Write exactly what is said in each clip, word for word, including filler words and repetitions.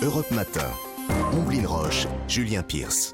Europe Matin. Omblin Roche, Julien Pierce.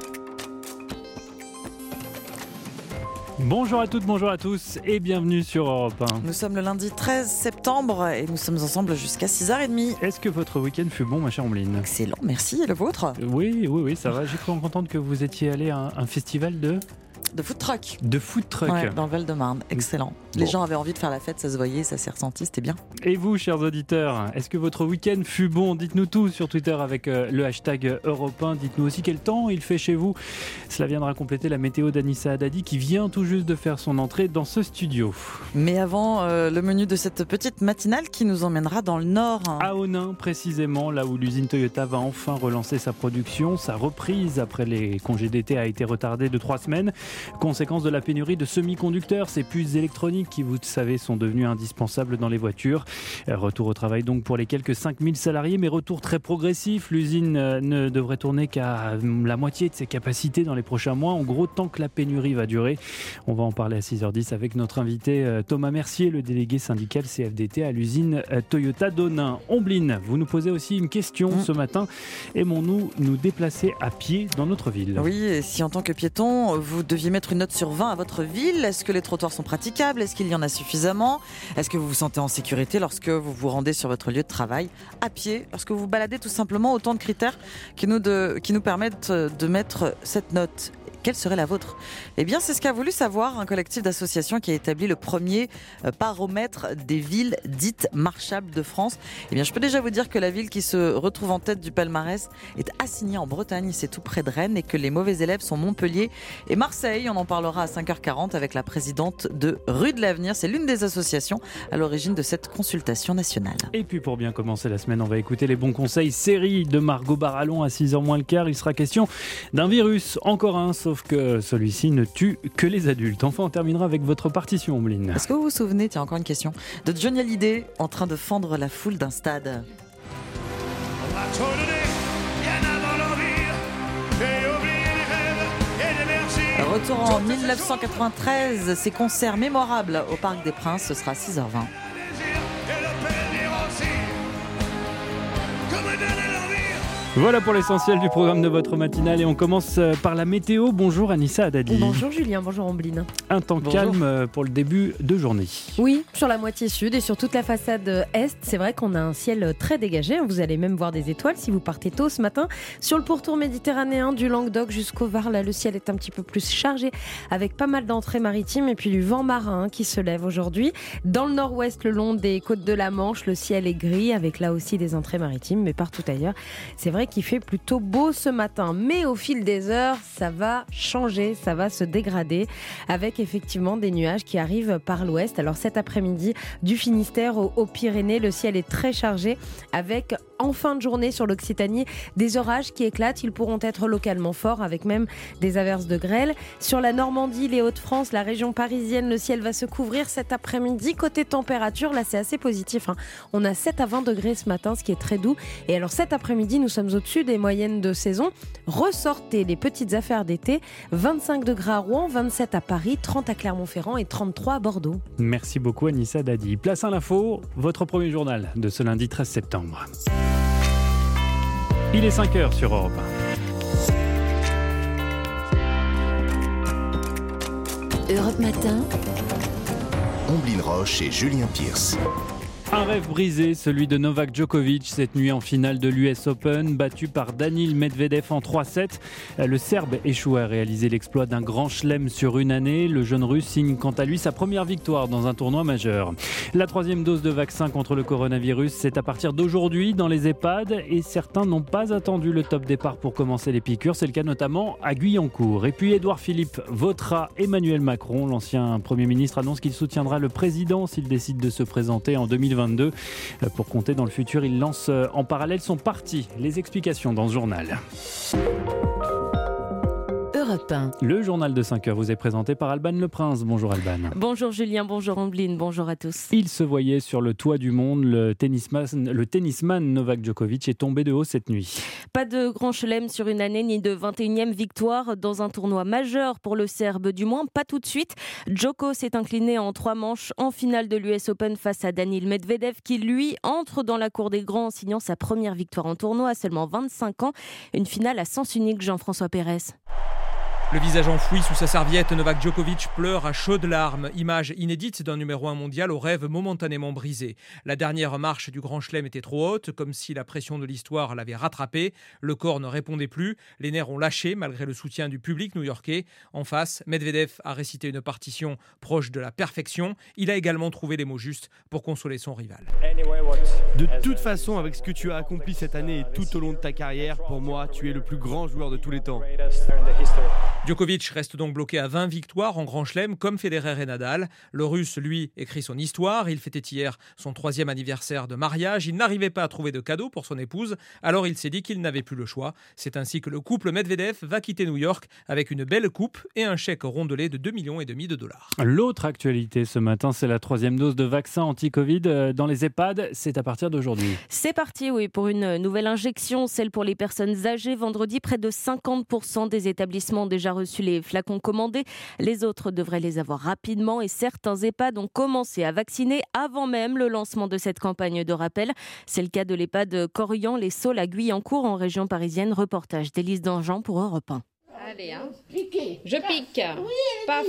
Bonjour à toutes, bonjour à tous et bienvenue sur Europe un. Nous sommes le lundi treize septembre et nous sommes ensemble jusqu'à six heures trente. Est-ce que votre week-end fut bon, ma chère Omblin ? Excellent, merci. Et le vôtre ? Oui, oui, oui, ça va. J'ai cru entendre que vous étiez allé à un, un festival de... De food truck. De food truck. Ouais, dans le Val-de-Marne. Excellent. Bon. Les gens avaient envie de faire la fête, ça se voyait, ça s'est ressenti, c'était bien. Et vous, chers auditeurs, est-ce que votre week-end fut bon ? Dites-nous tout sur Twitter avec euh, le hashtag Europe un. Dites-nous aussi quel temps il fait chez vous. Cela viendra compléter la météo d'Anissa Haddadi qui vient tout juste de faire son entrée dans ce studio. Mais avant, euh, le menu de cette petite matinale qui nous emmènera dans le Nord. À Onnaing, précisément, là où l'usine Toyota va enfin relancer sa production. Sa reprise après les congés d'été a été retardée de trois semaines. Conséquence de la pénurie de semi-conducteurs, ces puces électroniques qui, vous le savez, sont devenues indispensables dans les voitures. Retour au travail donc pour les quelques cinq mille salariés, mais retour très progressif. L'usine ne devrait tourner qu'à la moitié de ses capacités dans les prochains mois. En gros, tant que la pénurie va durer. On va en parler à six heures dix avec notre invité Thomas Mercier, le délégué syndical C F D T à l'usine Toyota d'Onnaing. Omblin, vous nous posez aussi une question mmh. ce matin. Aimons-nous nous déplacer à pied dans notre ville ? Oui, et si en tant que piéton, vous deviez mettre une note sur vingt à votre ville, est-ce que les trottoirs sont praticables ? Est-ce qu'il y en a suffisamment ? Est-ce que vous vous sentez en sécurité lorsque vous vous rendez sur votre lieu de travail à pied ? Lorsque vous vous baladez tout simplement, autant de critères qui nous, de, qui nous permettent de mettre cette note. Quelle serait la vôtre ? Eh bien, c'est ce qu'a voulu savoir un collectif d'associations qui a établi le premier baromètre des villes dites marchables de France. Eh bien, je peux déjà vous dire que la ville qui se retrouve en tête du palmarès est Assigny en Bretagne, c'est tout près de Rennes, et que les mauvais élèves sont Montpellier et Marseille. On en parlera à cinq heures quarante avec la présidente de Rue de l'Avenir. C'est l'une des associations à l'origine de cette consultation nationale. Et puis, pour bien commencer la semaine, on va écouter les bons conseils série de Margot Barallon à six heures moins le quart. Il sera question d'un virus, encore un, sauf Sauf que celui-ci ne tue que les adultes. Enfin, on terminera avec votre partition, Omblin. Est-ce que vous vous souvenez, tiens, encore une question, de Johnny Hallyday en train de fendre la foule d'un stade ? Retour en dix-neuf cent quatre-vingt-treize, ces concerts mémorables au Parc des Princes, ce sera à six heures vingt. Voilà pour l'essentiel du programme de votre matinale et on commence par la météo. Bonjour Anissa Haddadi. Bonjour Julien, bonjour Omblin. Un temps bonjour. Calme pour le début de journée. Oui, sur la moitié sud et sur toute la façade est, c'est vrai qu'on a un ciel très dégagé. Vous allez même voir des étoiles si vous partez tôt ce matin. Sur le pourtour méditerranéen du Languedoc jusqu'au Var, là le ciel est un petit peu plus chargé avec pas mal d'entrées maritimes et puis du vent marin qui se lève aujourd'hui. Dans le nord-ouest, le long des côtes de la Manche, le ciel est gris avec là aussi des entrées maritimes, mais partout ailleurs, c'est vrai qui fait plutôt beau ce matin, mais au fil des heures, ça va changer, ça va se dégrader avec effectivement des nuages qui arrivent par l'ouest. Alors cet après-midi, du Finistère aux, aux Pyrénées, le ciel est très chargé avec en fin de journée sur l'Occitanie des orages qui éclatent. Ils pourront être localement forts avec même des averses de grêle. Sur la Normandie, les Hauts-de-France, la région parisienne, le ciel va se couvrir cet après-midi. Côté température, là c'est assez positif, hein. On a sept à vingt degrés ce matin, ce qui est très doux. Et alors cet après-midi, nous sommes au-dessus des moyennes de saison. Ressortez les petites affaires d'été. vingt-cinq degrés à Rouen, vingt-sept à Paris, trente à Clermont-Ferrand et trente-trois à Bordeaux. Merci beaucoup Anissa Haddadi. Place à l'info, votre premier journal de ce lundi treize septembre. Il est cinq heures sur Europe un. Europe Matin. Omblin Roche et Julien Pierce. Un rêve brisé, celui de Novak Djokovic cette nuit en finale de l'U S Open, battu par Daniil Medvedev en trois sept. Le Serbe échoue à réaliser l'exploit d'un grand chelem sur une année. Le jeune Russe signe quant à lui sa première victoire dans un tournoi majeur. La troisième dose de vaccin contre le coronavirus, c'est à partir d'aujourd'hui dans les EHPAD et certains n'ont pas attendu le top départ pour commencer les piqûres. C'est le cas notamment à Guyancourt. Et puis Édouard Philippe votera Emmanuel Macron. L'ancien Premier ministre annonce qu'il soutiendra le président s'il décide de se présenter en deux mille vingt-deux. Pour compter dans le futur, il lance en parallèle son parti. Les explications dans ce journal. Europe Europe un. Le journal de cinq heures vous est présenté par Alban Le Prince. Bonjour Alban. Bonjour Julien, bonjour Ambline, bonjour à tous. Il se voyait sur le toit du monde. Le tennisman, le tennisman Novak Djokovic est tombé de haut cette nuit. Pas de grand chelem sur une année ni de vingt et unième victoire dans un tournoi majeur pour le Serbe, du moins pas tout de suite. Djoko s'est incliné en trois manches en finale de l'U S Open face à Daniil Medvedev qui lui entre dans la cour des grands en signant sa première victoire en tournoi à seulement vingt-cinq ans. Une finale à sens unique, Jean-François Pérez. Le visage enfoui sous sa serviette, Novak Djokovic pleure à chaudes larmes. Image inédite d'un numéro un mondial au rêve momentanément brisé. La dernière marche du Grand Chelem était trop haute, comme si la pression de l'histoire l'avait rattrapé. Le corps ne répondait plus. Les nerfs ont lâché malgré le soutien du public new-yorkais. En face, Medvedev a récité une partition proche de la perfection. Il a également trouvé les mots justes pour consoler son rival. De toute façon, avec ce que tu as accompli cette année et tout au long de ta carrière, pour moi, tu es le plus grand joueur de tous les temps. Djokovic reste donc bloqué à vingt victoires en Grand Chelem comme Federer et Nadal. Le Russe, lui, écrit son histoire. Il fêtait hier son troisième anniversaire de mariage. Il n'arrivait pas à trouver de cadeau pour son épouse. Alors il s'est dit qu'il n'avait plus le choix. C'est ainsi que le couple Medvedev va quitter New York avec une belle coupe et un chèque rondelé de deux virgule cinq millions de dollars. L'autre actualité ce matin, c'est la troisième dose de vaccin anti-Covid dans les EHPAD. C'est à partir d'aujourd'hui. C'est parti, oui, pour une nouvelle injection, celle pour les personnes âgées. Vendredi, près de cinquante pour cent des établissements ont déjà reçu les flacons commandés. Les autres devraient les avoir rapidement et certains EHPAD ont commencé à vacciner avant même le lancement de cette campagne de rappel. C'est le cas de l'EHPAD Corian, les Saules à Guyancourt en région parisienne. Reportage d'Élise Dangean pour Europe un. Allez, hein. Je pique. Oui, paf.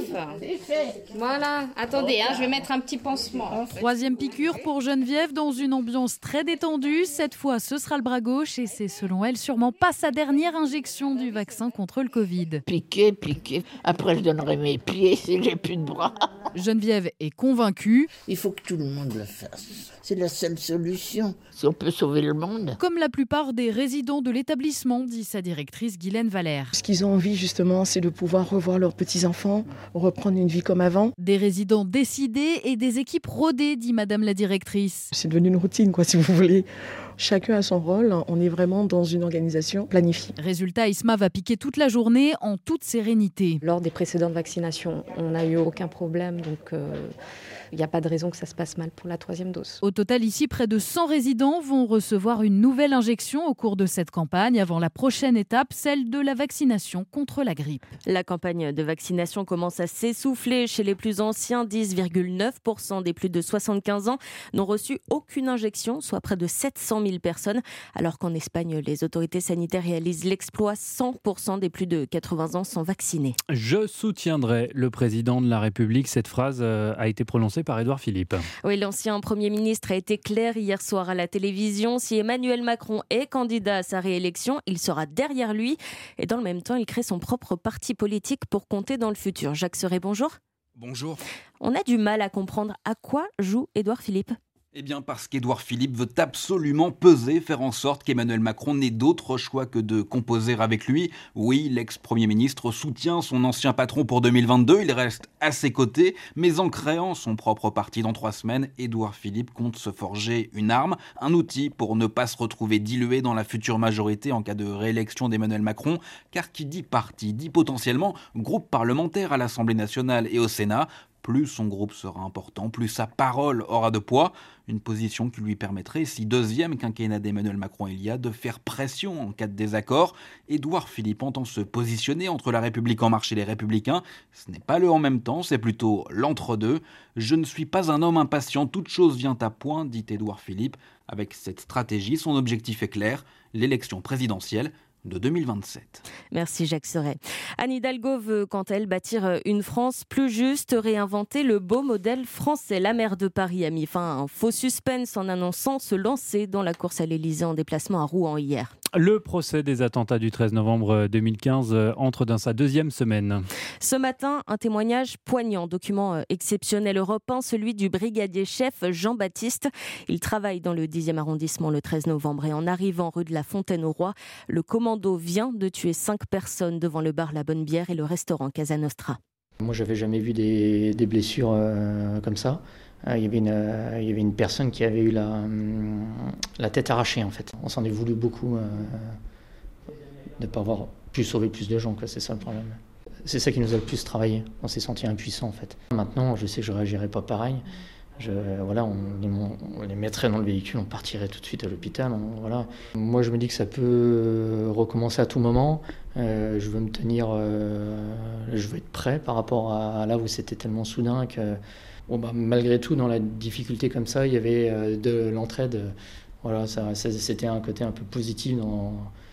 Voilà. Attendez, hein, je vais mettre un petit pansement. Troisième piqûre pour Geneviève dans une ambiance très détendue. Cette fois, ce sera le bras gauche et c'est selon elle sûrement pas sa dernière injection du vaccin contre le Covid. Piquer, piquer. Après, je donnerai mes pieds si j'ai plus de bras. Geneviève est convaincue. Il faut que tout le monde le fasse. C'est la seule solution. Si on peut sauver le monde. Comme la plupart des résidents de l'établissement, dit sa directrice Guylaine Valère. Ce qu'ils ont envie justement, c'est de pouvoir revoir leurs petits-enfants, reprendre une vie comme avant. Des résidents décidés et des équipes rodées, dit madame la directrice. C'est devenu une routine, quoi, si vous voulez. Chacun a son rôle, on est vraiment dans une organisation planifiée. Résultat, Isma va piquer toute la journée en toute sérénité. Lors des précédentes vaccinations, on n'a eu aucun problème, donc il euh, n'y a pas de raison que ça se passe mal pour la troisième dose. Au total, ici, près de cent résidents vont recevoir une nouvelle injection au cours de cette campagne, avant la prochaine étape, celle de la vaccination contre la grippe. La campagne de vaccination commence à s'essouffler chez les plus anciens. dix virgule neuf pour cent des plus de soixante-quinze ans n'ont reçu aucune injection, soit près de sept cent mille personnes, alors qu'en Espagne, les autorités sanitaires réalisent l'exploit. cent pour cent des plus de quatre-vingts ans sont vaccinés. Je soutiendrai le président de la République. Cette phrase a été prononcée par Édouard Philippe. Oui, l'ancien Premier ministre a été clair hier soir à la télévision. Si Emmanuel Macron est candidat à sa réélection, il sera derrière lui. Et dans le même temps, il crée son propre parti politique pour compter dans le futur. Jacques Serret, bonjour. Bonjour. On a du mal à comprendre à quoi joue Édouard Philippe. Eh bien parce qu'Édouard Philippe veut absolument peser, faire en sorte qu'Emmanuel Macron n'ait d'autre choix que de composer avec lui. Oui, l'ex-premier ministre soutient son ancien patron pour deux mille vingt-deux, il reste à ses côtés, mais en créant son propre parti dans trois semaines, Édouard Philippe compte se forger une arme, un outil pour ne pas se retrouver dilué dans la future majorité en cas de réélection d'Emmanuel Macron, car qui dit parti dit potentiellement groupe parlementaire à l'Assemblée nationale et au Sénat. Plus son groupe sera important, plus sa parole aura de poids. Une position qui lui permettrait, si deuxième quinquennat d'Emmanuel Macron il y a, de faire pression en cas de désaccord. Édouard Philippe entend se positionner entre la République en marche et les Républicains. Ce n'est pas le en même temps, c'est plutôt l'entre-deux. Je ne suis pas un homme impatient, toute chose vient à point, dit Édouard Philippe. Avec cette stratégie, son objectif est clair, l'élection présidentielle de deux mille vingt-sept. Merci Jacques Serret. Anne Hidalgo veut, quant à elle, bâtir une France plus juste, réinventer le beau modèle français. La maire de Paris a mis fin à un faux suspense en annonçant se lancer dans la course à l'Élysée en déplacement à Rouen hier. Le procès des attentats du treize novembre deux mille quinze entre dans sa deuxième semaine. Ce matin, un témoignage poignant, document exceptionnel Europe un, celui du brigadier-chef Jean-Baptiste. Il travaille dans le dixième arrondissement le treize novembre et en arrivant rue de la Fontaine-au-Roi, le commando vient de tuer cinq personnes devant le bar La Bonne Bière et le restaurant Casa Nostra. Moi, j'avais jamais vu des, des blessures euh, comme ça. Euh, il, y avait une, euh, il y avait une personne qui avait eu la, euh, la tête arrachée, en fait. On s'en est voulu beaucoup euh, de ne pas avoir pu sauver plus de gens, quoi. C'est ça le problème. C'est ça qui nous a le plus travaillé. On s'est senti impuissants en fait. Maintenant, je sais que je ne réagirais pas pareil. Je, voilà, on, on les mettrait dans le véhicule, on partirait tout de suite à l'hôpital. On, voilà. Moi, je me dis que ça peut recommencer à tout moment. Euh, je veux me tenir, euh, je veux être prêt par rapport à, à là où c'était tellement soudain que, bon, bah, malgré tout, dans la difficulté comme ça, il y avait euh, de l'entraide. Voilà, ça, ça, c'était un côté un peu positif dans,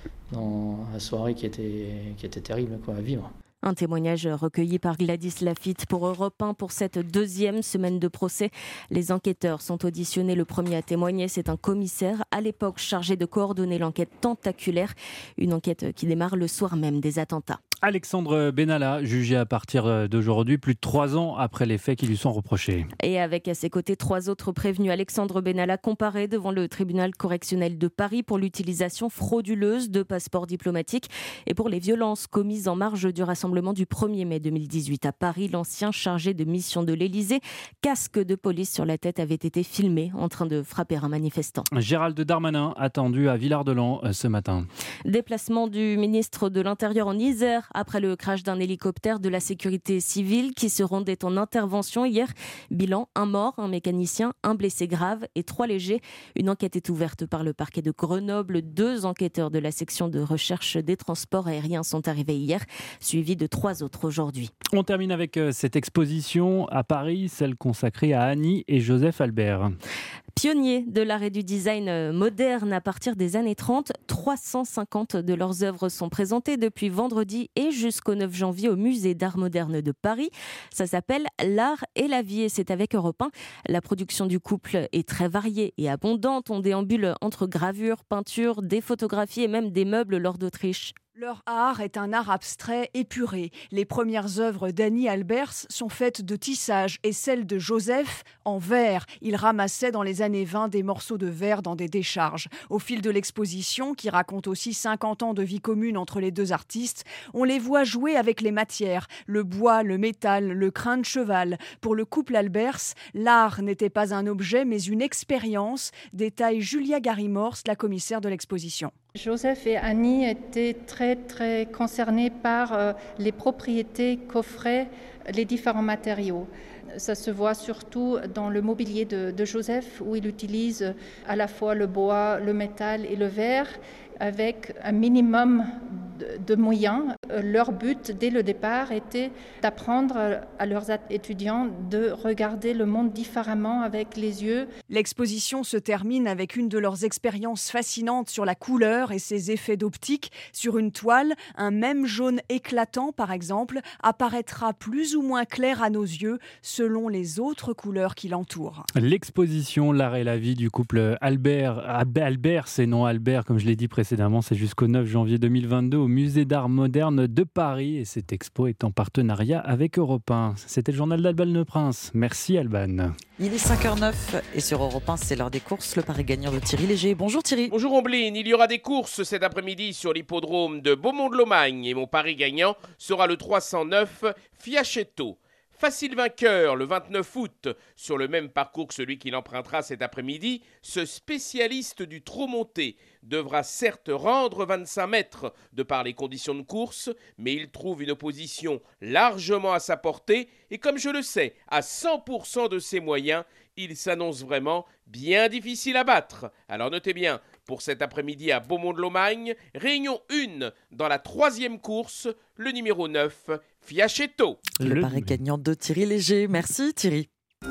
dans la soirée qui était, qui était terrible quoi, à vivre. Un témoignage recueilli par Gladys Lafitte pour Europe un pour cette deuxième semaine de procès. Les enquêteurs sont auditionnés. Le premier à témoigner, c'est un commissaire, à l'époque chargé de coordonner l'enquête tentaculaire. Une enquête qui démarre le soir même des attentats. Alexandre Benalla, jugé à partir d'aujourd'hui, plus de trois ans après les faits qui lui sont reprochés. Et avec à ses côtés trois autres prévenus, Alexandre Benalla comparé devant le tribunal correctionnel de Paris pour l'utilisation frauduleuse de passeports diplomatiques et pour les violences commises en marge du rassemblement du premier mai deux mille dix-huit à Paris. L'ancien chargé de mission de l'Élysée, casque de police sur la tête, avait été filmé en train de frapper un manifestant. Gérald Darmanin attendu à Villard-de-Lans ce matin. Déplacement du ministre de l'Intérieur en Isère après le crash d'un hélicoptère de la sécurité civile qui se rendait en intervention hier. Bilan, un mort, un mécanicien, un blessé grave et trois légers. Une enquête est ouverte par le parquet de Grenoble. Deux enquêteurs de la section de recherche des transports aériens sont arrivés hier, suivis de trois autres aujourd'hui. On termine avec cette exposition à Paris, celle consacrée à Annie et Joseph Albert. Pionniers de l'art et du design moderne à partir des années trente, trois cent cinquante de leurs œuvres sont présentées depuis vendredi et jusqu'au neuf janvier au musée d'art moderne de Paris. Ça s'appelle L'art et la vie et c'est avec Europe un. La production du couple est très variée et abondante. On déambule entre gravures, peintures, des photographies et même des meubles lors d'Autriche. Leur art est un art abstrait, épuré. Les premières œuvres d'Annie Albers sont faites de tissage et celles de Joseph en verre. Il ramassait dans les années vingt des morceaux de verre dans des décharges. Au fil de l'exposition, qui raconte aussi cinquante ans de vie commune entre les deux artistes, on les voit jouer avec les matières, le bois, le métal, le crin de cheval. Pour le couple Albers, l'art n'était pas un objet mais une expérience, détaille Julia Garimors, la commissaire de l'exposition. Joseph et Annie étaient très très concernés par euh, les propriétés qu'offraient les différents matériaux. Ça se voit surtout dans le mobilier de, de Joseph où il utilise à la fois le bois, le métal et le verre avec un minimum de, de moyens. Leur but dès le départ était d'apprendre à leurs étudiants de regarder le monde différemment avec les yeux. L'exposition se termine avec une de leurs expériences fascinantes sur la couleur et ses effets d'optique. Sur une toile, un même jaune éclatant, par exemple, apparaîtra plus ou moins clair à nos yeux selon les autres couleurs qui l'entourent. L'exposition L'art et la vie du couple Albert, Albert, c'est non Albert, comme je l'ai dit précédemment, c'est jusqu'au neuf janvier deux mille vingt-deux au musée d'art moderne de Paris et cette expo est en partenariat avec Europe un. C'était le journal d'Alban Le Prince. Merci Alban. Il est cinq heures neuf et sur Europe un, c'est l'heure des courses. Le pari gagnant de Thierry Léger. Bonjour Thierry. Bonjour Ombline. Il y aura des courses cet après-midi sur l'hippodrome de Beaumont-de-Lomagne et mon pari gagnant sera le trois cent neuf Fiacchetto. Facile vainqueur le vingt-neuf août, sur le même parcours que celui qu'il empruntera cet après-midi, ce spécialiste du trot monté devra certes rendre vingt-cinq mètres de par les conditions de course, mais il trouve une opposition largement à sa portée et comme je le sais, à cent pour cent de ses moyens, il s'annonce vraiment bien difficile à battre. Alors notez bien, pour cet après-midi à Beaumont-de-Lomagne, réunion un dans la troisième course, le numéro neuf, Fiacchetto. Le, le pari gagnant de Thierry Léger. Merci Thierry.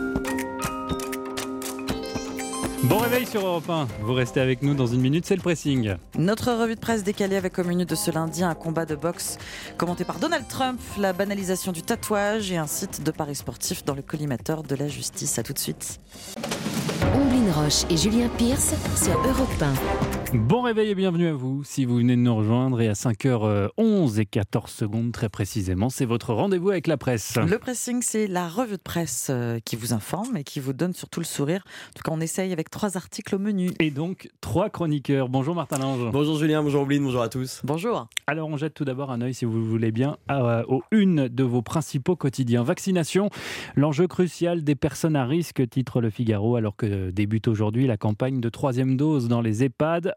Bon réveil sur Europe un. Vous restez avec nous dans une minute, c'est le pressing. Notre revue de presse décalée avec comme minute de ce lundi un combat de boxe commenté par Donald Trump, la banalisation du tatouage et un site de paris sportif dans le collimateur de la justice. À tout de suite. Omblin Roche et Julien Pierce sur Europe un. Bon réveil et bienvenue à vous. Si vous venez de nous rejoindre et à cinq heures onze et quatorze secondes très précisément, c'est votre rendez-vous avec la presse. Le pressing, c'est la revue de presse qui vous informe et qui vous donne surtout le sourire. En tout cas, on essaye avec trois articles au menu. Et donc, trois chroniqueurs. Bonjour Martin Lange. Bonjour Julien, bonjour Ombline, bonjour à tous. Bonjour. Alors, on jette tout d'abord un œil, si vous le voulez bien, à, aux une de vos principaux quotidiens. Vaccination, l'enjeu crucial des personnes à risque, titre Le Figaro, alors que débute aujourd'hui la campagne de troisième dose dans les EHPAD.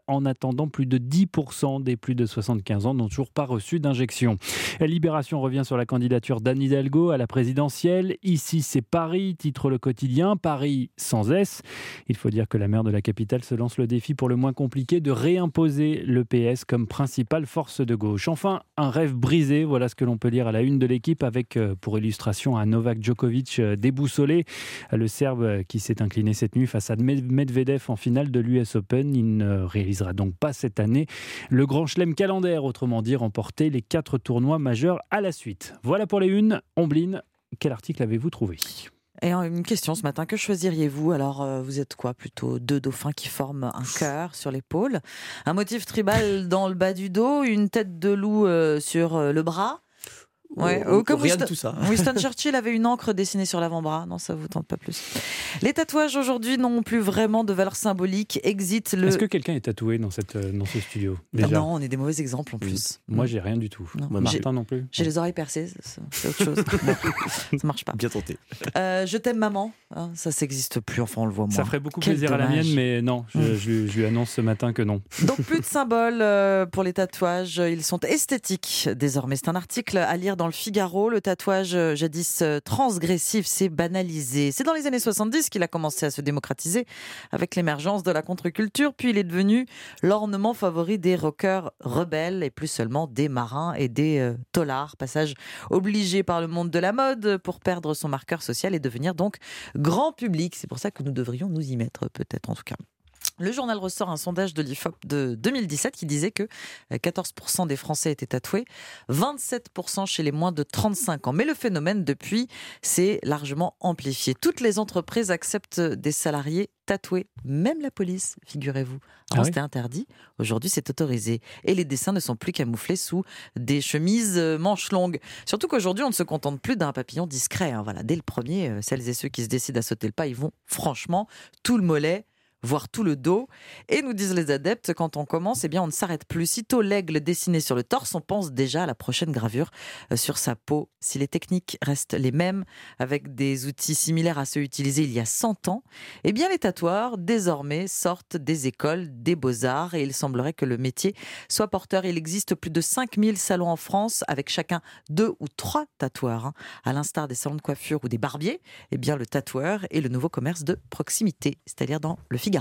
En attendant, plus de dix pour cent des plus de soixante-quinze ans n'ont toujours pas reçu d'injection. Libération revient sur la candidature d'Anne Hidalgo à la présidentielle. Ici, c'est Paris, titre le quotidien. Paris sans S. Il faut dire que la maire de la capitale se lance le défi pour le moins compliqué de réimposer le P S comme principale force de gauche. Enfin, un rêve brisé, voilà ce que l'on peut lire à la une de l'équipe avec, pour illustration, un Novak Djokovic déboussolé. Le Serbe qui s'est incliné cette nuit face à Medvedev en finale de l'U S Open. Il ne réalisera donc pas cette année le grand chelem calendaire, autrement dit remporter les quatre tournois majeurs à la suite. Voilà pour les unes. Ombline, quel article avez-vous trouvé ? Et une question ce matin, que choisiriez-vous ? Alors, euh, vous êtes quoi ? Plutôt deux dauphins qui forment un cœur sur l'épaule, un motif tribal dans le bas du dos, une tête de loup euh, sur euh, le bras ? Ouais. Oh, Comme rien Winston, de tout ça. Winston Churchill avait une encre dessinée sur l'avant-bras. Non, ça vous tente pas plus. Les tatouages aujourd'hui n'ont plus vraiment de valeur symbolique. Exit le. Est-ce que quelqu'un est tatoué dans, cette, dans ce studio déjà ? Non, on est des mauvais exemples en plus. Mmh. Moi, j'ai rien du tout. Non. Martin non plus. J'ai les oreilles percées, c'est autre chose. Non, ça marche pas. Bien tenté. Euh, je t'aime maman. Hein, ça s'existe plus. Enfin, on le voit moins. Ça ferait beaucoup Quel plaisir dommage. à la mienne, mais non. Je, mmh. je, je lui annonce ce matin que non. Donc plus de symboles euh, pour les tatouages. Ils sont esthétiques désormais. C'est un article à lire dans le Figaro. Le tatouage jadis transgressif s'est banalisé. C'est dans les années soixante-dix qu'il a commencé à se démocratiser avec l'émergence de la contre-culture, puis il est devenu l'ornement favori des rockers rebelles et plus seulement des marins et des euh, taulards. Passage obligé par le monde de la mode pour perdre son marqueur social et devenir donc grand public. C'est pour ça que nous devrions nous y mettre peut-être en tout cas. Le journal ressort un sondage de l'I F O P de deux mille dix-sept qui disait que quatorze pour cent des Français étaient tatoués, vingt-sept pour cent chez les moins de trente-cinq ans. Mais le phénomène, depuis, s'est largement amplifié. Toutes les entreprises acceptent des salariés tatoués, même la police, figurez-vous. Avant, ah oui c'était interdit, aujourd'hui c'est autorisé. Et les dessins ne sont plus camouflés sous des chemises manches longues. Surtout qu'aujourd'hui, on ne se contente plus d'un papillon discret. Hein. Voilà, dès le premier, celles et ceux qui se décident à sauter le pas, ils vont franchement tout le mollet, voire tout le dos. Et nous disent les adeptes, quand on commence, eh bien on ne s'arrête plus. Sitôt l'aigle dessiné sur le torse, on pense déjà à la prochaine gravure sur sa peau. Si les techniques restent les mêmes, avec des outils similaires à ceux utilisés il y a cent ans, eh bien les tatoueurs, désormais, sortent des écoles, des beaux-arts, et il semblerait que le métier soit porteur. Il existe plus de cinq mille salons en France, avec chacun deux ou trois tatoueurs. À l'instar des salons de coiffure ou des barbiers, eh bien le tatoueur est le nouveau commerce de proximité, c'est-à-dire dans le Figaro.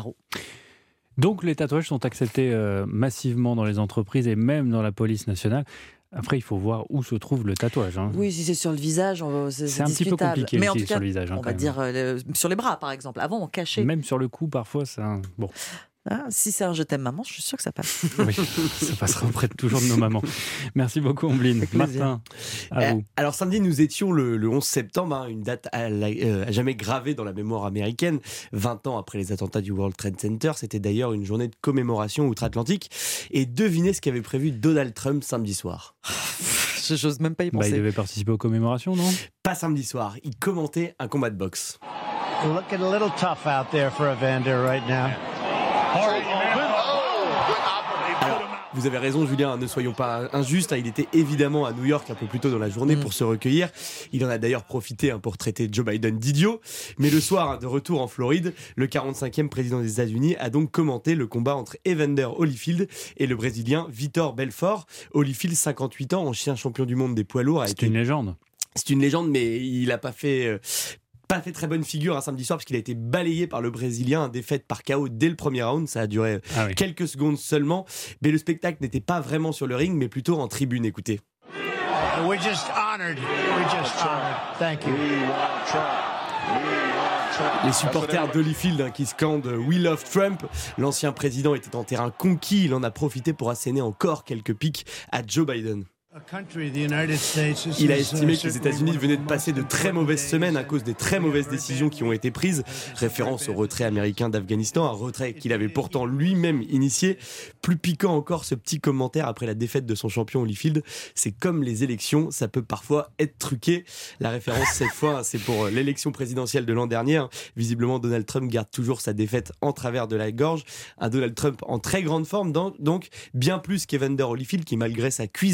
Donc les tatouages sont acceptés euh, massivement dans les entreprises et même dans la police nationale. Après, il faut voir où se trouve le tatouage. Hein. Oui, si c'est sur le visage, on, c'est, c'est c'est un petit peu compliqué. Mais en tout cas, sur le visage, hein, on va dire euh, sur les bras, par exemple. Avant, on cachait. Même sur le cou, parfois, c'est un... bon. Ah, si c'est un je t'aime maman, je suis sûre que ça passe. Oui, ça passera auprès de toujours de nos mamans. Merci beaucoup, Ombline. Martin, à euh, vous. Alors samedi, nous étions le, le onze septembre, hein, une date à, la, euh, à jamais gravée dans la mémoire américaine. vingt ans après les attentats du World Trade Center, c'était d'ailleurs une journée de commémoration outre-Atlantique. Et devinez ce qu'avait prévu Donald Trump samedi soir. Je n'ose même pas y penser. Bah, il devait participer aux commémorations, non ? Pas samedi soir, il commentait un combat de boxe. Looking a little tough out there for Evander right now. Alors, vous avez raison, Julien, ne soyons pas injustes. Il était évidemment à New York un peu plus tôt dans la journée mmh. pour se recueillir. Il en a d'ailleurs profité pour traiter Joe Biden d'idiot. Mais le soir, de retour en Floride, le quarante-cinquième président des États-Unis a donc commenté le combat entre Evander Holyfield et le Brésilien Vitor Belfort. Holyfield, cinquante-huit ans, ancien champion du monde des poids lourds. A C'est été... une légende. C'est une légende, mais il n'a pas fait... Euh... pas fait très bonne figure un samedi soir parce qu'il a été balayé par le Brésilien, défaite par K O dès le premier round. Ça a duré ah oui. quelques secondes seulement, mais le spectacle n'était pas vraiment sur le ring mais plutôt en tribune. Écoutez. We're just honored. We're just honored. Thank you. Les supporters d'Holyfield hein, qui scandent « We love Trump ». L'ancien président était en terrain conquis. Il en a profité pour asséner encore quelques pics à Joe Biden. Il a estimé que les États-Unis venaient de passer de très mauvaises semaines à cause des très mauvaises décisions qui ont été prises. Référence au retrait américain d'Afghanistan, un retrait qu'il avait pourtant lui-même initié. Plus piquant encore ce petit commentaire après la défaite de son champion Holyfield. C'est comme les élections, ça peut parfois être truqué. La référence cette fois, c'est pour l'élection présidentielle de l'an dernier. Visiblement, Donald Trump garde toujours sa défaite en travers de la gorge. Un Donald Trump en très grande forme, donc bien plus qu'Evander Holyfield qui, malgré sa cuisante défaite,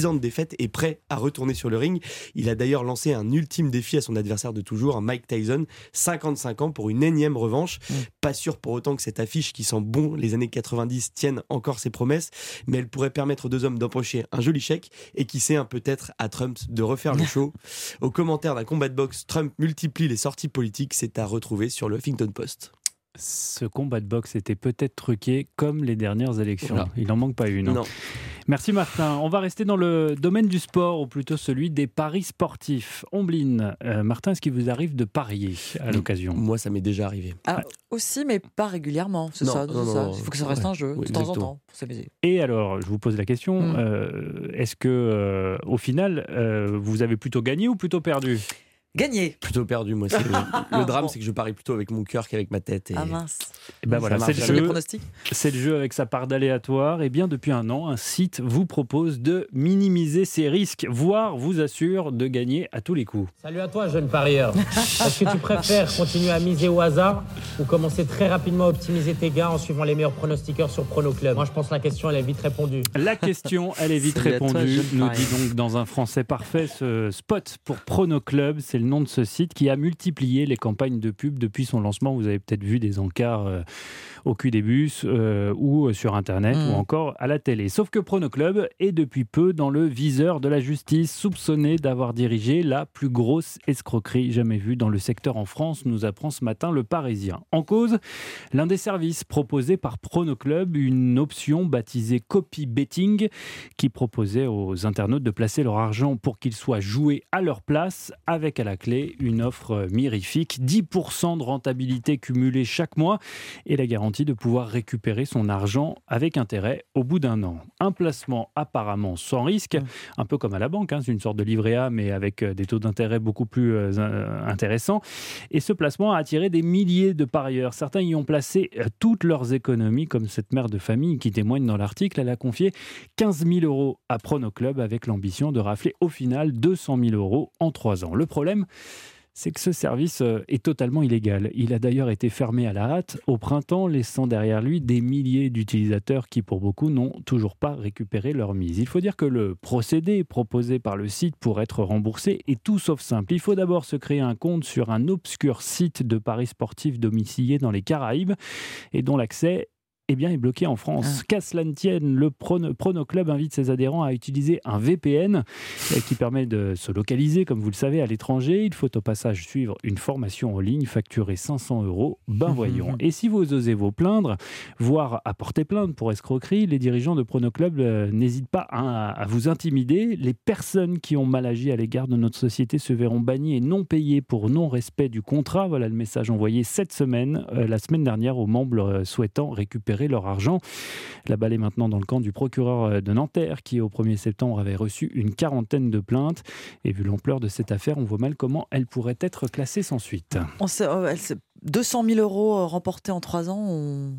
prête et prêt à retourner sur le ring. Il a d'ailleurs lancé un ultime défi à son adversaire de toujours, Mike Tyson, cinquante-cinq ans, pour une énième revanche. Mmh. Pas sûr pour autant que cette affiche qui sent bon les années quatre-vingt-dix tienne encore ses promesses, mais elle pourrait permettre aux deux hommes d'empocher un joli chèque et qui sait, hein, peut-être à Trump de refaire le show. Au commentaire d'un combat de boxe, Trump multiplie les sorties politiques, c'est à retrouver sur le Huffington Post. Ce combat de boxe était peut-être truqué comme les dernières élections. Voilà. Il n'en manque pas une. Non. Merci Martin. On va rester dans le domaine du sport, ou plutôt celui des paris sportifs. Ombline, euh, Martin, est-ce qu'il vous arrive de parier à l'occasion ? Moi, ça m'est déjà arrivé. Ah, aussi, mais pas régulièrement. C'est non, ça. Non, c'est non, ça. non, Il faut que ça reste ouais, un jeu, oui, de temps exactement. en temps, pour s'amuser. Et alors, je vous pose la question, Mm. euh, est-ce que, euh, au final, euh, vous avez plutôt gagné ou plutôt perdu ? Gagné. Plutôt perdu, moi. C'est le, le drame, Bon. c'est que je parie plutôt avec mon cœur qu'avec ma tête. Et... Ah mince. Et ben voilà, c'est le, Jamais jeu, pronostic. c'est le jeu avec sa part d'aléatoire. Et bien depuis un an, un site vous propose de minimiser ses risques, voire vous assure de gagner à tous les coups. Salut à toi, jeune parieur. Est-ce que tu préfères continuer à miser au hasard ou commencer très rapidement à optimiser tes gains en suivant les meilleurs pronostiqueurs sur Prono Club ? Moi, je pense que la question, elle est vite répondue. La question, elle est vite Salut à toi, répondue. jeune Nous parieur. dit donc dans un français parfait ce spot pour Prono Club. C'est le nom de ce site qui a multiplié les campagnes de pub depuis son lancement. Vous avez peut-être vu des encarts euh, au cul des bus euh, ou sur Internet mmh. ou encore à la télé. Sauf que Prono Club est depuis peu dans le viseur de la justice, soupçonné d'avoir dirigé la plus grosse escroquerie jamais vue dans le secteur en France, nous apprend ce matin Le Parisien. En cause, l'un des services proposés par Prono Club, une option baptisée Copy Betting, qui proposait aux internautes de placer leur argent pour qu'il soit joué à leur place, avec à la clé une offre mirifique, dix pour cent de rentabilité cumulée chaque mois et la garantie de pouvoir récupérer son argent avec intérêt au bout d'un an. Un placement apparemment sans risque, un peu comme à la banque, hein, c'est une sorte de livret A mais avec des taux d'intérêt beaucoup plus euh, intéressants. Et ce placement a attiré des milliers de parieurs. Certains y ont placé toutes leurs économies, comme cette mère de famille qui témoigne dans l'article. Elle a confié quinze mille euros à Prono Club avec l'ambition de rafler au final deux cent mille euros en trois ans. Le problème, c'est que ce service est totalement illégal. Il a d'ailleurs été fermé à la hâte au printemps, laissant derrière lui des milliers d'utilisateurs qui, pour beaucoup, n'ont toujours pas récupéré leur mise. Il faut dire que le procédé proposé par le site pour être remboursé est tout sauf simple. Il faut d'abord se créer un compte sur un obscur site de paris sportifs domicilié dans les Caraïbes et dont l'accès eh bien, est bloqué en France. Ah. Qu'à cela ne tienne, le Prono, Prono Club invite ses adhérents à utiliser un V P N qui permet de se localiser, comme vous le savez, à l'étranger. Il faut au passage suivre une formation en ligne, facturée cinq cents euros. Ben voyons. Et si vous osez vous plaindre, voire à porter plainte pour escroquerie, les dirigeants de Prono Club euh, n'hésitent pas à, à vous intimider. Les personnes qui ont mal agi à l'égard de notre société se verront bannies et non payées pour non-respect du contrat. Voilà le message envoyé cette semaine, euh, la semaine dernière, aux membres euh, souhaitant récupérer leur argent. La balle est maintenant dans le camp du procureur de Nanterre qui, au premier septembre, avait reçu une quarantaine de plaintes. Et vu l'ampleur de cette affaire, on voit mal comment elle pourrait être classée sans suite. On sait, oh, elle, deux cent mille euros remportés en trois ans. On...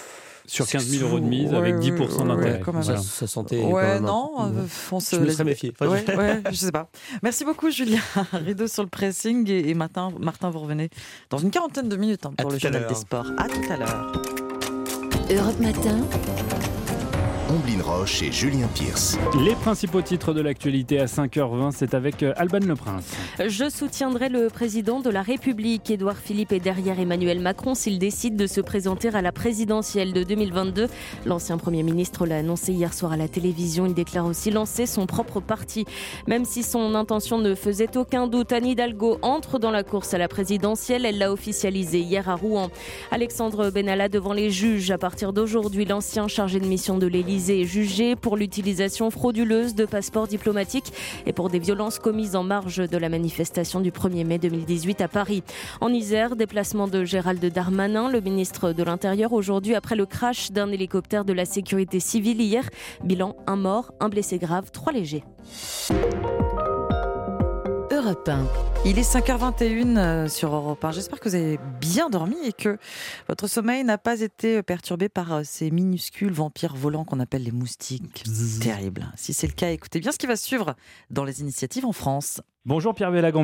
Sur quinze mille euros de mise, ouais, avec dix pour cent d'intérêt. Ouais, ça, ça sentait. Ouais, non, euh, on se. Je me serais méfié. Enfin, ouais, je... ouais, je sais pas. Merci beaucoup, Julien. Rideau sur le pressing. Et, et Martin, Martin, vous revenez dans une quarantaine de minutes hein, pour à le journal des sports. À tout à l'heure. Europe Matin, Omblin Roche et Julien Pierce. Les principaux titres de l'actualité à cinq heures vingt, c'est avec Alban Le Prince. Je soutiendrai le président de la République. Édouard Philippe est derrière Emmanuel Macron s'il décide de se présenter à la présidentielle de deux mille vingt-deux. L'ancien Premier ministre l'a annoncé hier soir à la télévision. Il déclare aussi lancer son propre parti. Même si son intention ne faisait aucun doute, Anne Hidalgo entre dans la course à la présidentielle. Elle l'a officialisé hier à Rouen. Alexandre Benalla devant les juges. À partir d'aujourd'hui, l'ancien chargé de mission de l'Élysée est jugé pour l'utilisation frauduleuse de passeports diplomatiques et pour des violences commises en marge de la manifestation du premier mai deux mille dix-huit à Paris. En Isère, déplacement de Gérald Darmanin, le ministre de l'Intérieur, aujourd'hui après le crash d'un hélicoptère de la sécurité civile hier. Bilan, un mort, un blessé grave, trois légers. Europe un. Il est cinq heures vingt et une sur Europe un. J'espère que vous avez bien dormi et que votre sommeil n'a pas été perturbé par ces minuscules vampires volants qu'on appelle les moustiques. C'est terrible. Si c'est le cas, écoutez bien ce qui va suivre dans les initiatives en France. Bonjour Pierre Bellagambi.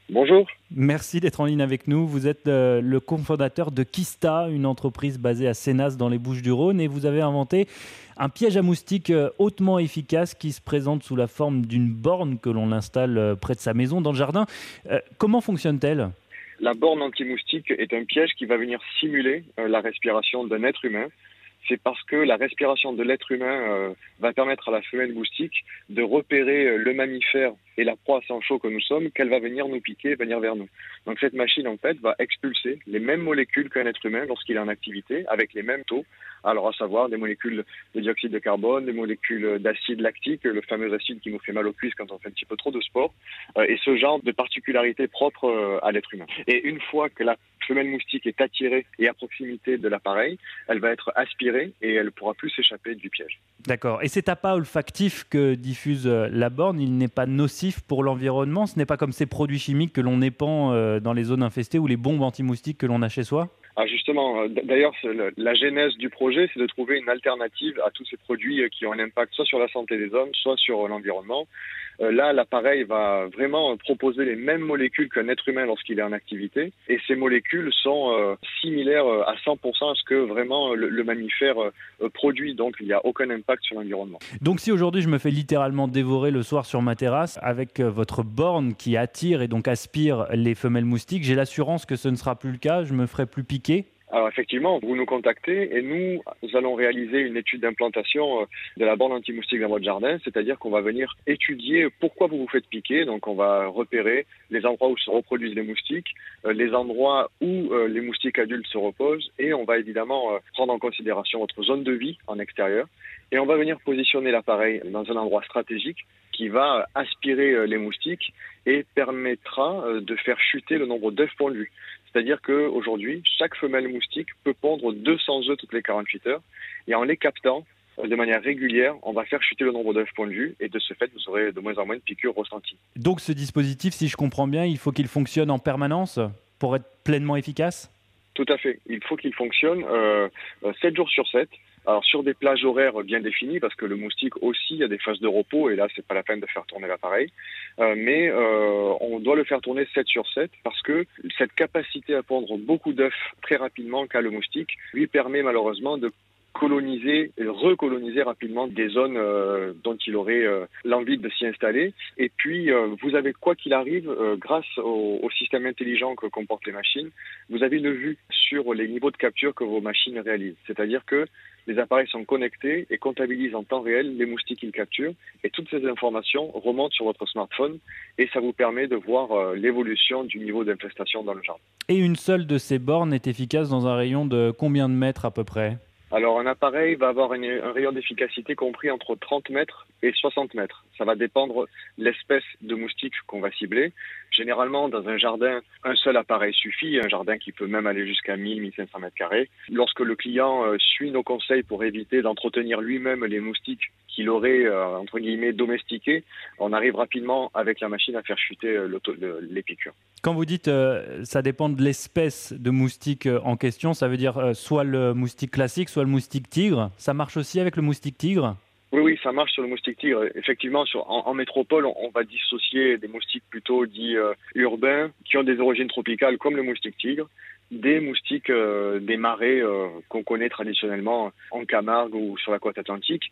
Bonjour. Merci d'être en ligne avec nous. Vous êtes euh, le cofondateur de Kista, une entreprise basée à Sénas dans les Bouches-du-Rhône, et vous avez inventé un piège à moustiques euh, hautement efficace qui se présente sous la forme d'une borne que l'on installe euh, près de sa maison, dans le jardin. Euh, comment fonctionne-t-elle ? La borne anti-moustique est un piège qui va venir simuler euh, la respiration d'un être humain. C'est parce que la respiration de l'être humain euh, va permettre à la femelle moustique de repérer euh, le mammifère et la proie à sang chaud que nous sommes, qu'elle va venir nous piquer, venir vers nous. Donc cette machine, en fait, va expulser les mêmes molécules qu'un être humain lorsqu'il est en activité, avec les mêmes taux, alors à savoir des molécules de dioxyde de carbone, des molécules d'acide lactique, le fameux acide qui nous fait mal aux cuisses quand on fait un petit peu trop de sport, euh, et ce genre de particularités propres euh, à l'être humain. Et une fois que la femelle moustique est attirée et à proximité de l'appareil, elle va être aspirée et elle ne pourra plus s'échapper du piège. D'accord. Et cet appât olfactif que diffuse la borne, il n'est pas nocif pour l'environnement ? Ce n'est pas comme ces produits chimiques que l'on épand dans les zones infestées ou les bombes anti-moustiques que l'on a chez soi ? Ah justement, d'ailleurs, la genèse du projet, c'est de trouver une alternative à tous ces produits qui ont un impact soit sur la santé des hommes, soit sur l'environnement. Là, l'appareil va vraiment proposer les mêmes molécules qu'un être humain lorsqu'il est en activité. Et ces molécules sont euh, similaires à cent pour cent à ce que vraiment le, le mammifère euh, produit. Donc, il n'y a aucun impact sur l'environnement. Donc, si aujourd'hui, je me fais littéralement dévorer le soir sur ma terrasse avec votre borne qui attire et donc aspire les femelles moustiques, j'ai l'assurance que ce ne sera plus le cas, je me ferai plus piquer ? Alors effectivement, vous nous contactez et nous, nous allons réaliser une étude d'implantation de la borne anti-moustique dans votre jardin, c'est-à-dire qu'on va venir étudier pourquoi vous vous faites piquer. Donc on va repérer les endroits où se reproduisent les moustiques, les endroits où les moustiques adultes se reposent et on va évidemment prendre en considération votre zone de vie en extérieur et on va venir positionner l'appareil dans un endroit stratégique qui va aspirer les moustiques et permettra de faire chuter le nombre d'œufs pondus. C'est-à-dire qu'aujourd'hui, chaque femelle moustique peut pondre deux cents œufs toutes les quarante-huit heures. Et en les captant de manière régulière, on va faire chuter le nombre d'œufs pondus. Et de ce fait, vous aurez de moins en moins de piqûres ressenties. Donc ce dispositif, si je comprends bien, il faut qu'il fonctionne en permanence pour être pleinement efficace ? Tout à fait. Il faut qu'il fonctionne euh, sept jours sur sept. Alors sur des plages horaires bien définies, parce que le moustique aussi a des phases de repos, et là c'est pas la peine de faire tourner l'appareil, euh, mais euh, on doit le faire tourner sept sur sept, parce que cette capacité à pondre beaucoup d'œufs très rapidement qu'a le moustique lui permet malheureusement de coloniser et recoloniser rapidement des zones euh, dont il aurait euh, l'envie de s'y installer. Et puis, euh, vous avez, quoi qu'il arrive, euh, grâce au, au système intelligent que comportent les machines, vous avez une vue sur les niveaux de capture que vos machines réalisent. C'est-à-dire que les appareils sont connectés et comptabilisent en temps réel les moustiques qu'ils capturent. Et toutes ces informations remontent sur votre smartphone et ça vous permet de voir euh, l'évolution du niveau d'infestation dans le jardin. Et une seule de ces bornes est efficace dans un rayon de combien de mètres à peu près ? Alors, un appareil va avoir une, un rayon d'efficacité compris entre trente mètres et soixante mètres. Ça va dépendre de l'espèce de moustique qu'on va cibler. Généralement, dans un jardin, un seul appareil suffit, un jardin qui peut même aller jusqu'à mille à mille cinq cents mètres carrés. Lorsque le client euh, suit nos conseils pour éviter d'entretenir lui-même les moustiques qu'il aurait, euh, entre guillemets, domestiqués, on arrive rapidement avec la machine à faire chuter euh, le, les piqûres. Quand vous dites euh, ça dépend de l'espèce de moustique euh, en question, ça veut dire euh, soit le moustique classique, soit le moustique tigre. Ça marche aussi avec le moustique tigre ? Oui, oui, ça marche sur le moustique tigre. Effectivement, sur, en, en métropole, on, on va dissocier des moustiques plutôt dits euh, urbains, qui ont des origines tropicales, comme le moustique tigre, des moustiques euh, des marais euh, qu'on connaît traditionnellement en Camargue ou sur la côte atlantique.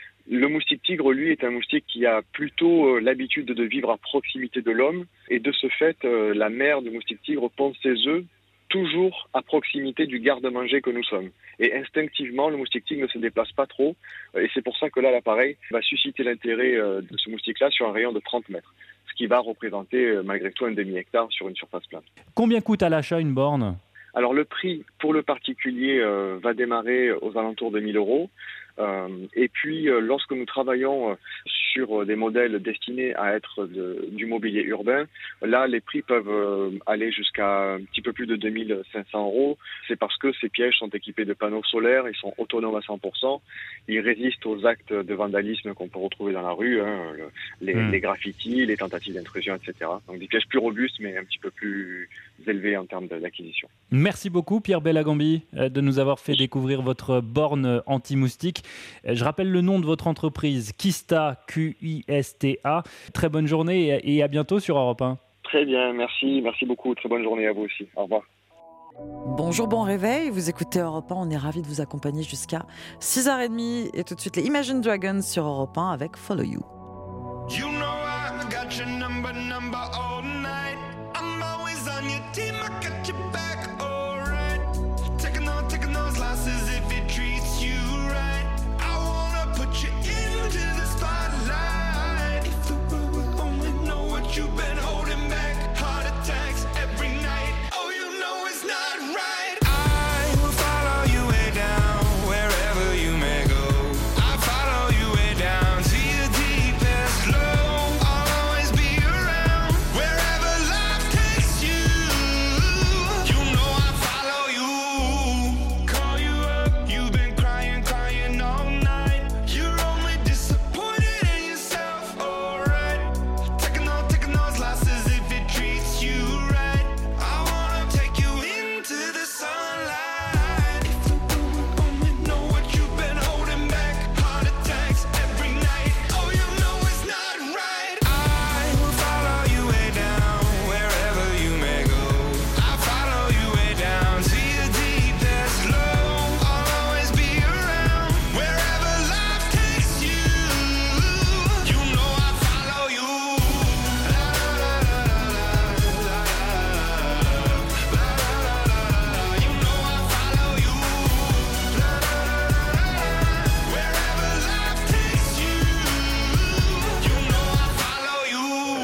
Le moustique tigre, lui, est un moustique qui a plutôt euh, l'habitude de vivre à proximité de l'homme. Et de ce fait, euh, la mère du moustique tigre pond ses œufs toujours à proximité du garde-manger que nous sommes. Et instinctivement, le moustique tigre ne se déplace pas trop. Et c'est pour ça que là, l'appareil va susciter l'intérêt euh, de ce moustique-là sur un rayon de trente mètres. Ce qui va représenter euh, malgré tout un demi-hectare sur une surface plate. Combien coûte à l'achat une borne ? Alors le prix pour le particulier euh, va démarrer aux alentours de mille euros. Euh, et puis, euh, lorsque nous travaillons euh, sur des modèles destinés à être de, du mobilier urbain, là, les prix peuvent euh, aller jusqu'à un petit peu plus de deux mille cinq cents euros. C'est parce que ces pièges sont équipés de panneaux solaires, ils sont autonomes à cent pour cent, ils résistent aux actes de vandalisme qu'on peut retrouver dans la rue, hein, le, les, mmh. les graffitis, les tentatives d'intrusion, et cetera. Donc des pièges plus robustes, mais un petit peu plus élevés en termes d'acquisition. Merci beaucoup, Pierre Bellagambi, de nous avoir fait découvrir votre borne anti-moustique. Je rappelle le nom de votre entreprise, Kista, Q I S T A. Très bonne journée et à bientôt sur Europe un. Très bien, merci, merci beaucoup. Très bonne journée à vous aussi. Au revoir. Bonjour, bon réveil, vous écoutez Europe un, on est ravis de vous accompagner jusqu'à six heures trente et tout de suite les Imagine Dragons sur Europe un avec Follow You. You know I got your number, number all night. I'm always on your team, I got your back, alright. Taking on, taking those losses if it treats you right. I wanna put you into the spotlight. If the world would only know what you've been holding back. Heart attacks every night. Oh, you know it's not right. I will follow you way down, wherever you may go. I follow you way down to your deepest low. I'll always be around, wherever life takes you. You know I follow you. Call you up, you've been crying, crying all night. You're only disappointed in yourself, alright. Taking on, taking those losses if it treats you right. I wanna take you into the sunlight. If the world would only know what you've been holding back. Heart attacks every night. Oh, you know it's not right. I will follow you way down, wherever you may go. I follow you way down to your deepest low. I'll always be around, wherever life takes you. You know I follow you. La la la la la la la la la la. You know I follow you. La la la la la. Wherever life takes you. You know I follow you.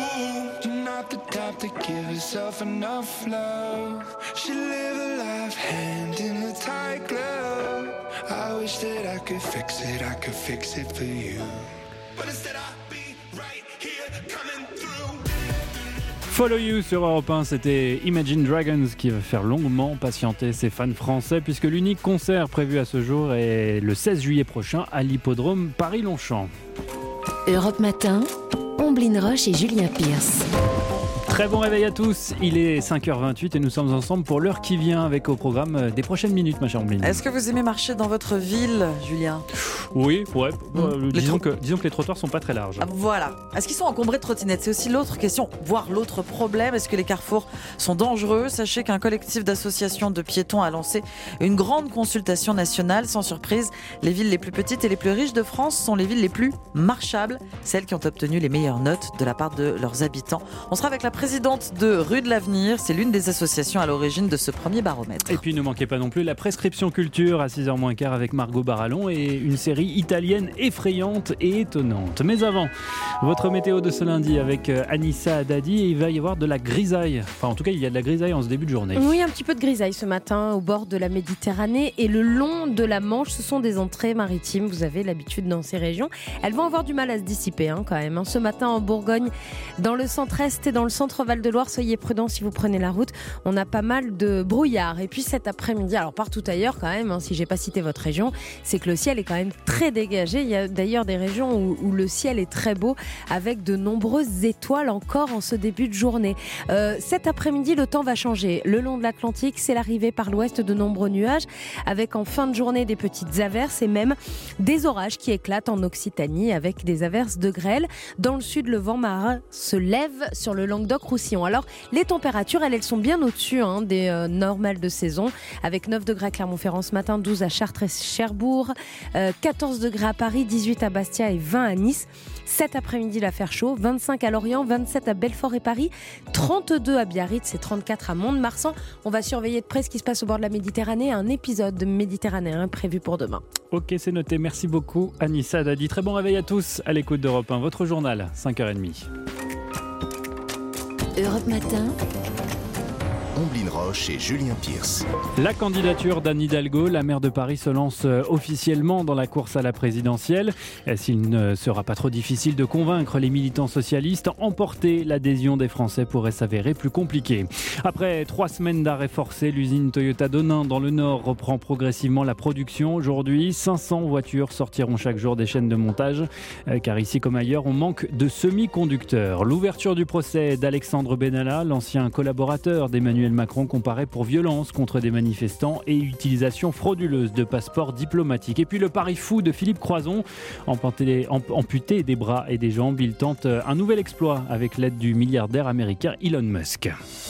You're not the type to give yourself enough love. Should live a life hand in a tight glove. I wish that I could fix it, I could fix it for you. But instead I'll be right here coming through. Follow You sur Europe un, c'était Imagine Dragons qui va faire longuement patienter ses fans français puisque l'unique concert prévu à ce jour est le seize juillet prochain à l'hippodrome Paris-Longchamp. Europe Matin, Omblin Roche et Julien Pierce. Très bon réveil à tous, il est cinq heures vingt-huit et nous sommes ensemble pour l'heure qui vient avec au programme des prochaines minutes, ma chère Omblin. Est-ce que vous aimez marcher dans votre ville, Julien ? Oui, ouais. Mmh. Disons, tro- que, disons que les trottoirs sont pas très larges. Ah, voilà. Est-ce qu'ils sont encombrés de trottinettes ? C'est aussi l'autre question, voire l'autre problème. Est-ce que les carrefours sont dangereux ? Sachez qu'un collectif d'associations de piétons a lancé une grande consultation nationale. Sans surprise, les villes les plus petites et les plus riches de France sont les villes les plus marchables, celles qui ont obtenu les meilleures notes de la part de leurs habitants. On sera avec la présidente de Rue de l'Avenir, c'est l'une des associations à l'origine de ce premier baromètre. Et puis ne manquez pas non plus la prescription culture à six heures moins quart avec Margot Barallon et une série italienne effrayante et étonnante. Mais avant, votre météo de ce lundi avec Anissa Haddadi, et il va y avoir de la grisaille. Enfin en tout cas il y a de la grisaille en ce début de journée. Oui, un petit peu de grisaille ce matin au bord de la Méditerranée et le long de la Manche. Ce sont des entrées maritimes, vous avez l'habitude dans ces régions. Elles vont avoir du mal à se dissiper hein, quand même. Ce matin en Bourgogne, dans le centre-est et dans le centre Val-de-Loire, soyez prudents si vous prenez la route. On a pas mal de brouillard. Et puis cet après-midi, alors partout ailleurs quand même, hein, si j'ai pas cité votre région, c'est que le ciel est quand même très dégagé. Il y a d'ailleurs des régions où, où le ciel est très beau avec de nombreuses étoiles encore en ce début de journée. Euh, cet après-midi, le temps va changer. Le long de l'Atlantique, c'est l'arrivée par l'ouest de nombreux nuages avec en fin de journée des petites averses et même des orages qui éclatent en Occitanie avec des averses de grêle. Dans le sud, le vent marin se lève sur le Languedoc-Roussillon. Alors, les températures, elles, elles sont bien au-dessus hein, des euh, normales de saison, avec neuf degrés à Clermont-Ferrand ce matin, douze à Chartres et Cherbourg, euh, quatorze degrés à Paris, dix-huit à Bastia et vingt à Nice. Cet après-midi, il va faire chaud, vingt-cinq à Lorient, vingt-sept à Belfort et Paris, trente-deux à Biarritz et trente-quatre à Mont-de-Marsan. On va surveiller de près ce qui se passe au bord de la Méditerranée, un épisode méditerranéen prévu pour demain. Ok, c'est noté. Merci beaucoup, Anissa Haddadi. Très bon réveil à tous à l'écoute d'Europe un. Votre journal, cinq heures trente. Europe Matin, Omblin Roche et Julien Pierce. La candidature d'Anne Hidalgo, la maire de Paris, se lance officiellement dans la course à la présidentielle. S'il ne sera pas trop difficile de convaincre les militants socialistes, emporter l'adhésion des Français pourrait s'avérer plus compliqué. Après trois semaines d'arrêt forcé, l'usine Toyota d'Onin dans le Nord reprend progressivement la production. Aujourd'hui, cinq cents voitures sortiront chaque jour des chaînes de montage, car ici comme ailleurs, on manque de semi-conducteurs. L'ouverture du procès d'Alexandre Benalla, l'ancien collaborateur d'Emmanuel Emmanuel Macron comparé pour violence contre des manifestants et utilisation frauduleuse de passeports diplomatiques. Et puis le pari fou de Philippe Croizon, amputé, amputé des bras et des jambes, il tente un nouvel exploit avec l'aide du milliardaire américain Elon Musk.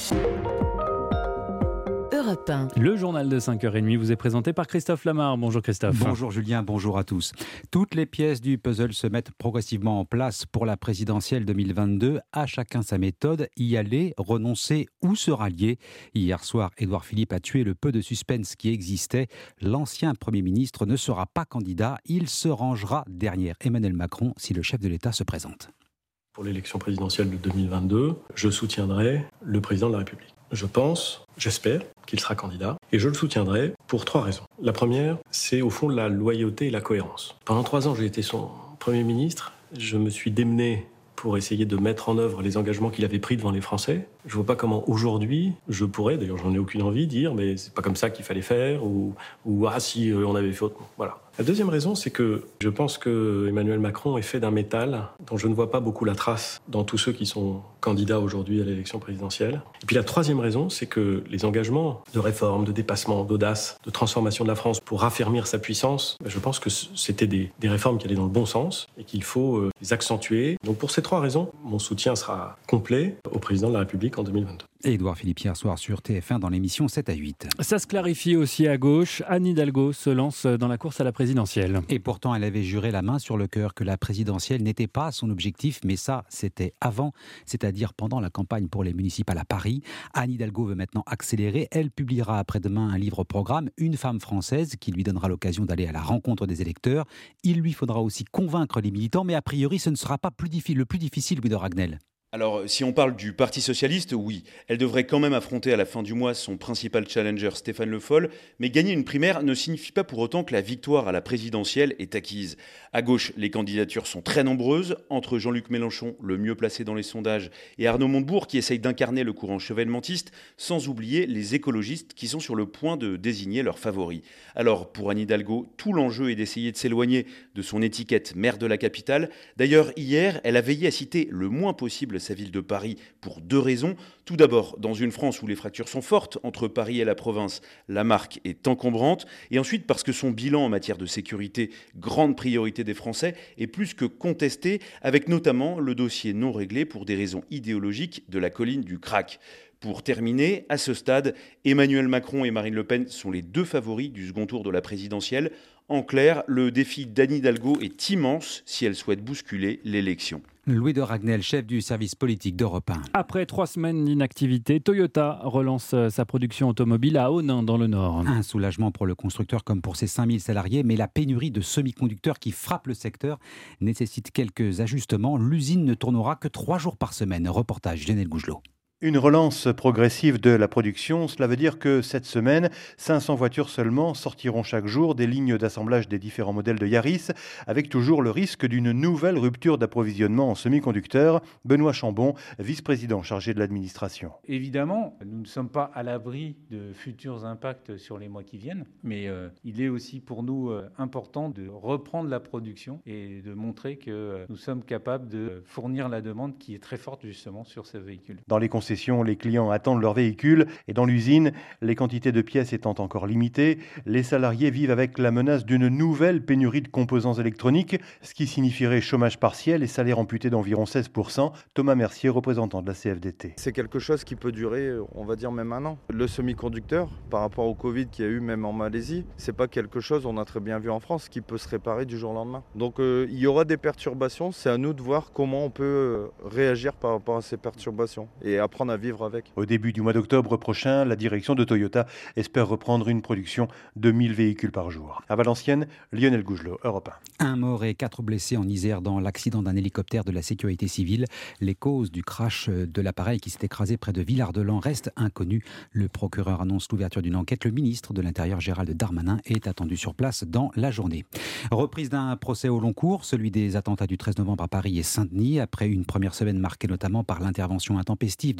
Le journal de cinq heures trente vous est présenté par Christophe Lamar. Bonjour Christophe. Bonjour Julien, bonjour à tous. Toutes les pièces du puzzle se mettent progressivement en place pour la présidentielle deux mille vingt-deux. À chacun sa méthode, y aller, renoncer ou se rallier. Hier soir, Édouard Philippe a tué le peu de suspense qui existait. L'ancien Premier ministre ne sera pas candidat. Il se rangera derrière Emmanuel Macron si le chef de l'État se présente. Pour l'élection présidentielle de deux mille vingt-deux, je soutiendrai le président de la République. Je pense, j'espère qu'il sera candidat et je le soutiendrai pour trois raisons. La première, c'est au fond la loyauté et la cohérence. Pendant trois ans, j'ai été son Premier ministre. Je me suis démené pour essayer de mettre en œuvre les engagements qu'il avait pris devant les Français. Je ne vois pas comment aujourd'hui je pourrais, d'ailleurs j'en ai aucune envie, dire mais c'est pas comme ça qu'il fallait faire ou, ou ah si euh, on avait fait autrement. Voilà. La deuxième raison, c'est que je pense que Emmanuel Macron est fait d'un métal dont je ne vois pas beaucoup la trace dans tous ceux qui sont candidats aujourd'hui à l'élection présidentielle. Et puis la troisième raison, c'est que les engagements de réforme, de dépassement, d'audace, de transformation de la France pour raffermir sa puissance, je pense que c'était des, des réformes qui allaient dans le bon sens et qu'il faut euh, les accentuer. Donc pour ces trois raisons, mon soutien sera complet au président de la République en deux mille vingt-deux. Et Édouard Philippe hier soir sur T F un dans l'émission sept à huit. Ça se clarifie aussi à gauche. Anne Hidalgo se lance dans la course à la présidentielle. Et pourtant, elle avait juré la main sur le cœur que la présidentielle n'était pas son objectif, mais ça, c'était avant, c'est-à-dire pendant la campagne pour les municipales à Paris. Anne Hidalgo veut maintenant accélérer. Elle publiera après-demain un livre-programme, Une femme française, qui lui donnera l'occasion d'aller à la rencontre des électeurs. Il lui faudra aussi convaincre les militants, mais a priori, ce ne sera pas plus diffi- le plus difficile, Louis de Ragnel. Alors, si on parle du Parti Socialiste, oui, elle devrait quand même affronter à la fin du mois son principal challenger Stéphane Le Foll, mais gagner une primaire ne signifie pas pour autant que la victoire à la présidentielle est acquise. À gauche, les candidatures sont très nombreuses, entre Jean-Luc Mélenchon, le mieux placé dans les sondages, et Arnaud Montebourg, qui essaye d'incarner le courant chevènementiste, sans oublier les écologistes qui sont sur le point de désigner leurs favoris. Alors, pour Anne Hidalgo, tout l'enjeu est d'essayer de s'éloigner de son étiquette maire de la capitale. D'ailleurs, hier, elle a veillé à citer le moins possible sa ville de Paris pour deux raisons. Tout d'abord, dans une France où les fractures sont fortes entre Paris et la province, la marque est encombrante. Et ensuite, parce que son bilan en matière de sécurité, grande priorité des Français, est plus que contesté, avec notamment le dossier non réglé pour des raisons idéologiques de la colline du Crac. Pour terminer, à ce stade, Emmanuel Macron et Marine Le Pen sont les deux favoris du second tour de la présidentielle. En clair, le défi d'Anne Hidalgo est immense si elle souhaite bousculer l'élection. Louis de Ragnel, chef du service politique d'Europe un. Après trois semaines d'inactivité, Toyota relance sa production automobile à Onnaing dans le Nord. Un soulagement pour le constructeur comme pour ses cinq mille salariés, mais la pénurie de semi-conducteurs qui frappe le secteur nécessite quelques ajustements. L'usine ne tournera que trois jours par semaine. Reportage Lionel Gougelot. Une relance progressive de la production, cela veut dire que cette semaine, cinq cents voitures seulement sortiront chaque jour des lignes d'assemblage des différents modèles de Yaris, avec toujours le risque d'une nouvelle rupture d'approvisionnement en semi-conducteurs. Benoît Chambon, vice-président chargé de l'administration. Évidemment, nous ne sommes pas à l'abri de futurs impacts sur les mois qui viennent, mais euh, il est aussi pour nous euh, important de reprendre la production et de montrer que euh, nous sommes capables de fournir la demande qui est très forte justement sur ces véhicules. Dans les concessions, les clients attendent leur véhicule et dans l'usine, les quantités de pièces étant encore limitées, les salariés vivent avec la menace d'une nouvelle pénurie de composants électroniques, ce qui signifierait chômage partiel et salaire amputé d'environ seize pour cent. Thomas Mercier, représentant de la C F D T. C'est quelque chose qui peut durer, on va dire même un an. Le semi-conducteur, par rapport au Covid qu'il y a eu même en Malaisie, c'est pas quelque chose, on a très bien vu en France, qui peut se réparer du jour au lendemain. Donc euh, il y aura des perturbations, c'est à nous de voir comment on peut euh, réagir par rapport à ces perturbations et apprendre à vivre avec. Au début du mois d'octobre prochain, la direction de Toyota espère reprendre une production de mille véhicules par jour. À Valenciennes, Lionel Gougelot, Europe un. Un mort et quatre blessés en Isère dans l'accident d'un hélicoptère de la sécurité civile. Les causes du crash de l'appareil qui s'est écrasé près de Villard-de-Lans restent inconnues. Le procureur annonce l'ouverture d'une enquête. Le ministre de l'Intérieur, Gérald Darmanin, est attendu sur place dans la journée. Reprise d'un procès au long cours, celui des attentats du treize novembre à Paris et Saint-Denis, après une première semaine marquée notamment par l'intervention intempestive de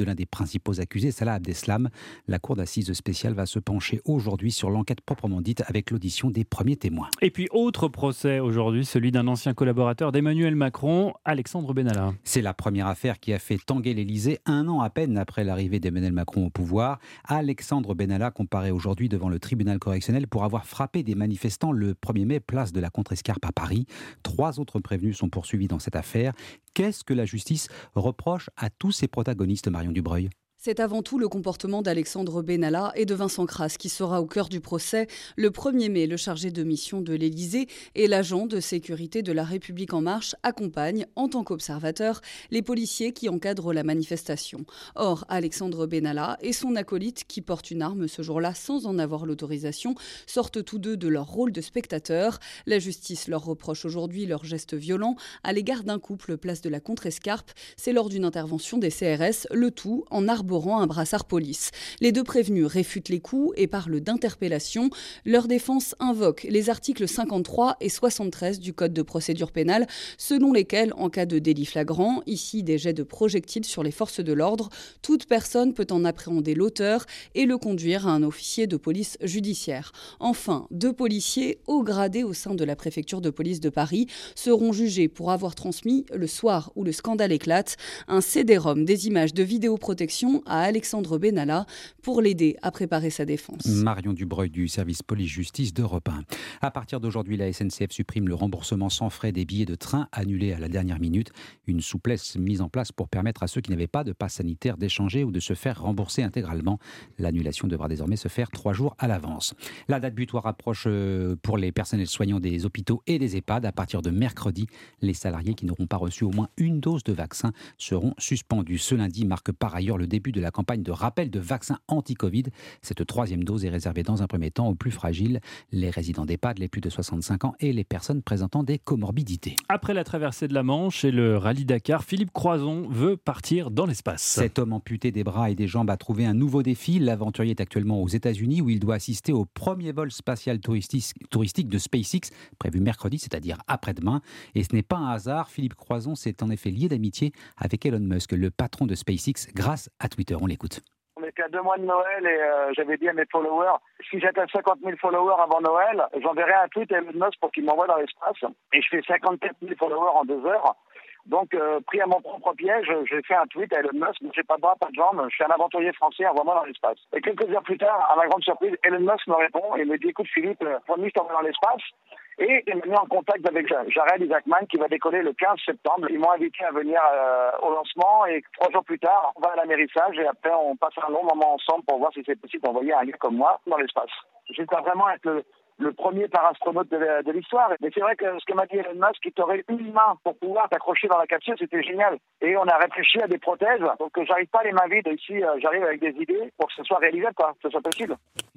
de l'un des principaux accusés, Salah Abdeslam. La cour d'assises spéciale va se pencher aujourd'hui sur l'enquête proprement dite avec l'audition des premiers témoins. Et puis autre procès aujourd'hui, celui d'un ancien collaborateur d'Emmanuel Macron, Alexandre Benalla. C'est la première affaire qui a fait tanguer l'Élysée un an à peine après l'arrivée d'Emmanuel Macron au pouvoir. Alexandre Benalla comparaît aujourd'hui devant le tribunal correctionnel pour avoir frappé des manifestants le premier mai, place de la Contrescarpe à Paris. Trois autres prévenus sont poursuivis dans cette affaire. Qu'est-ce que la justice reproche à tous ces protagonistes, Marion Dubreuil ? C'est avant tout le comportement d'Alexandre Benalla et de Vincent Crasse qui sera au cœur du procès. Le premier mai, le chargé de mission de l'Élysée et l'agent de sécurité de La République En Marche accompagnent, en tant qu'observateurs, les policiers qui encadrent la manifestation. Or, Alexandre Benalla et son acolyte, qui porte une arme ce jour-là sans en avoir l'autorisation, sortent tous deux de leur rôle de spectateurs. La justice leur reproche aujourd'hui leurs gestes violents à l'égard d'un couple place de la Contrescarpe. C'est lors d'une intervention des C R S, le tout en arborant un brassard police. Les deux prévenus réfutent les coups et parlent d'interpellation. Leur défense invoque les articles cinquante-trois et soixante-treize du Code de procédure pénale, selon lesquels, en cas de délit flagrant, ici des jets de projectiles sur les forces de l'ordre, toute personne peut en appréhender l'auteur et le conduire à un officier de police judiciaire. Enfin, deux policiers haut gradés au sein de la préfecture de police de Paris seront jugés pour avoir transmis, le soir où le scandale éclate, un C D-ROM des images de vidéoprotection à Alexandre Benalla pour l'aider à préparer sa défense. Marion Dubreuil du service police-justice d'Europe un. À partir d'aujourd'hui, la S N C F supprime le remboursement sans frais des billets de train annulés à la dernière minute. Une souplesse mise en place pour permettre à ceux qui n'avaient pas de passe sanitaire d'échanger ou de se faire rembourser intégralement. L'annulation devra désormais se faire trois jours à l'avance. La date butoir approche pour les personnels soignants des hôpitaux et des EHPAD. À partir de mercredi, les salariés qui n'auront pas reçu au moins une dose de vaccin seront suspendus. Ce lundi marque par ailleurs le début de la campagne de rappel de vaccins anti-Covid. Cette troisième dose est réservée dans un premier temps aux plus fragiles, les résidents d'EHPAD, les plus de soixante-cinq ans et les personnes présentant des comorbidités. Après la traversée de la Manche et le rallye Dakar, Philippe Croizon veut partir dans l'espace. Cet homme amputé des bras et des jambes a trouvé un nouveau défi. L'aventurier est actuellement aux États-Unis où il doit assister au premier vol spatial touristique de SpaceX, prévu mercredi, c'est-à-dire après-demain. Et ce n'est pas un hasard. Philippe Croizon s'est en effet lié d'amitié avec Elon Musk, le patron de SpaceX, grâce à Twitter. On l'écoute. On était à deux mois de Noël et euh, j'avais dit à mes followers, si j'atteins cinquante mille followers avant Noël, j'enverrai un tweet à Elon Musk pour qu'il m'envoie dans l'espace. Et je fais cinquante-quatre mille followers en deux heures. Donc, euh, pris à mon propre piège, j'ai fait un tweet à Elon Musk, j'ai pas de bras, pas de jambes, je suis un aventurier français, envoie-moi dans l'espace. Et quelques heures plus tard, à ma grande surprise, Elon Musk me répond et me dit, écoute Philippe, euh, promis, je t'envoie dans l'espace. Et il m'a mis en contact avec Jared Isaacman qui va décoller le quinze septembre. Ils m'ont invité à venir euh, au lancement et trois jours plus tard, on va à l'amérissage et après on passe un long moment ensemble pour voir si c'est possible d'envoyer un gars comme moi dans l'espace. J'espère vraiment être le, le premier parastronaute de, de l'histoire. Mais c'est vrai que ce que m'a dit Elon Musk, qu'il t'aurait une main pour pouvoir t'accrocher dans la capsule, c'était génial. Et on a réfléchi à des prothèses. Donc j'arrive pas les mains vides ici, j'arrive avec des idées pour que ce soit réalisable, quoi, que ce soit possible.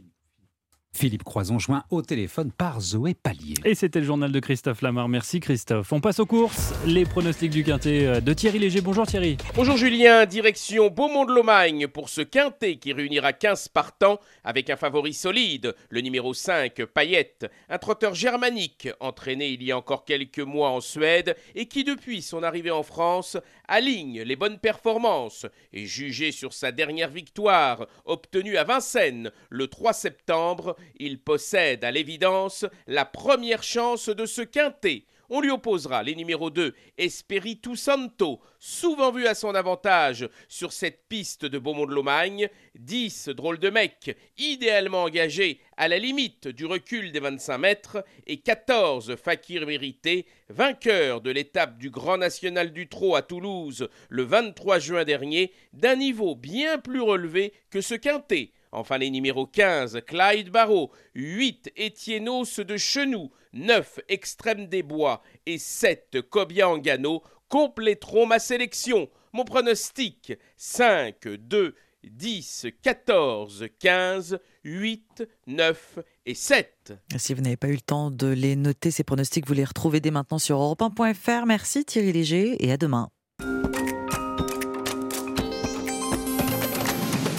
Philippe Croizon joint au téléphone par Zoé Pallier. Et c'était le journal de Christophe Lamar. Merci Christophe. On passe aux courses. Les pronostics du Quintet de Thierry Léger. Bonjour Thierry. Bonjour Julien. Direction Beaumont-de-Lomagne pour ce Quintet qui réunira quinze partants avec un favori solide, le numéro cinq, Payette, un trotteur germanique entraîné il y a encore quelques mois en Suède et qui depuis son arrivée en France aligne les bonnes performances et jugé sur sa dernière victoire obtenue à Vincennes le trois septembre, il possède à l'évidence la première chance de ce Quintet. On lui opposera les numéros deux, Espiritu Santo, souvent vu à son avantage sur cette piste de Beaumont-de-Lomagne, dix, Drôle de mec, idéalement engagé à la limite du recul des vingt-cinq mètres, et quatorze, Fakir Mérité, vainqueur de l'étape du Grand National du Trot à Toulouse le vingt-trois juin dernier, d'un niveau bien plus relevé que ce Quintet. Enfin les numéros quinze, Clyde Barrow, huit, Étiennos de Chenoux, neuf, Extrême des Bois et sept, Cobia Angano compléteront ma sélection. Mon pronostic, cinq, deux, dix, quatorze, quinze, huit, neuf et sept. Si vous n'avez pas eu le temps de les noter, ces pronostics, vous les retrouvez dès maintenant sur europe un point f r. Merci Thierry Léger et à demain.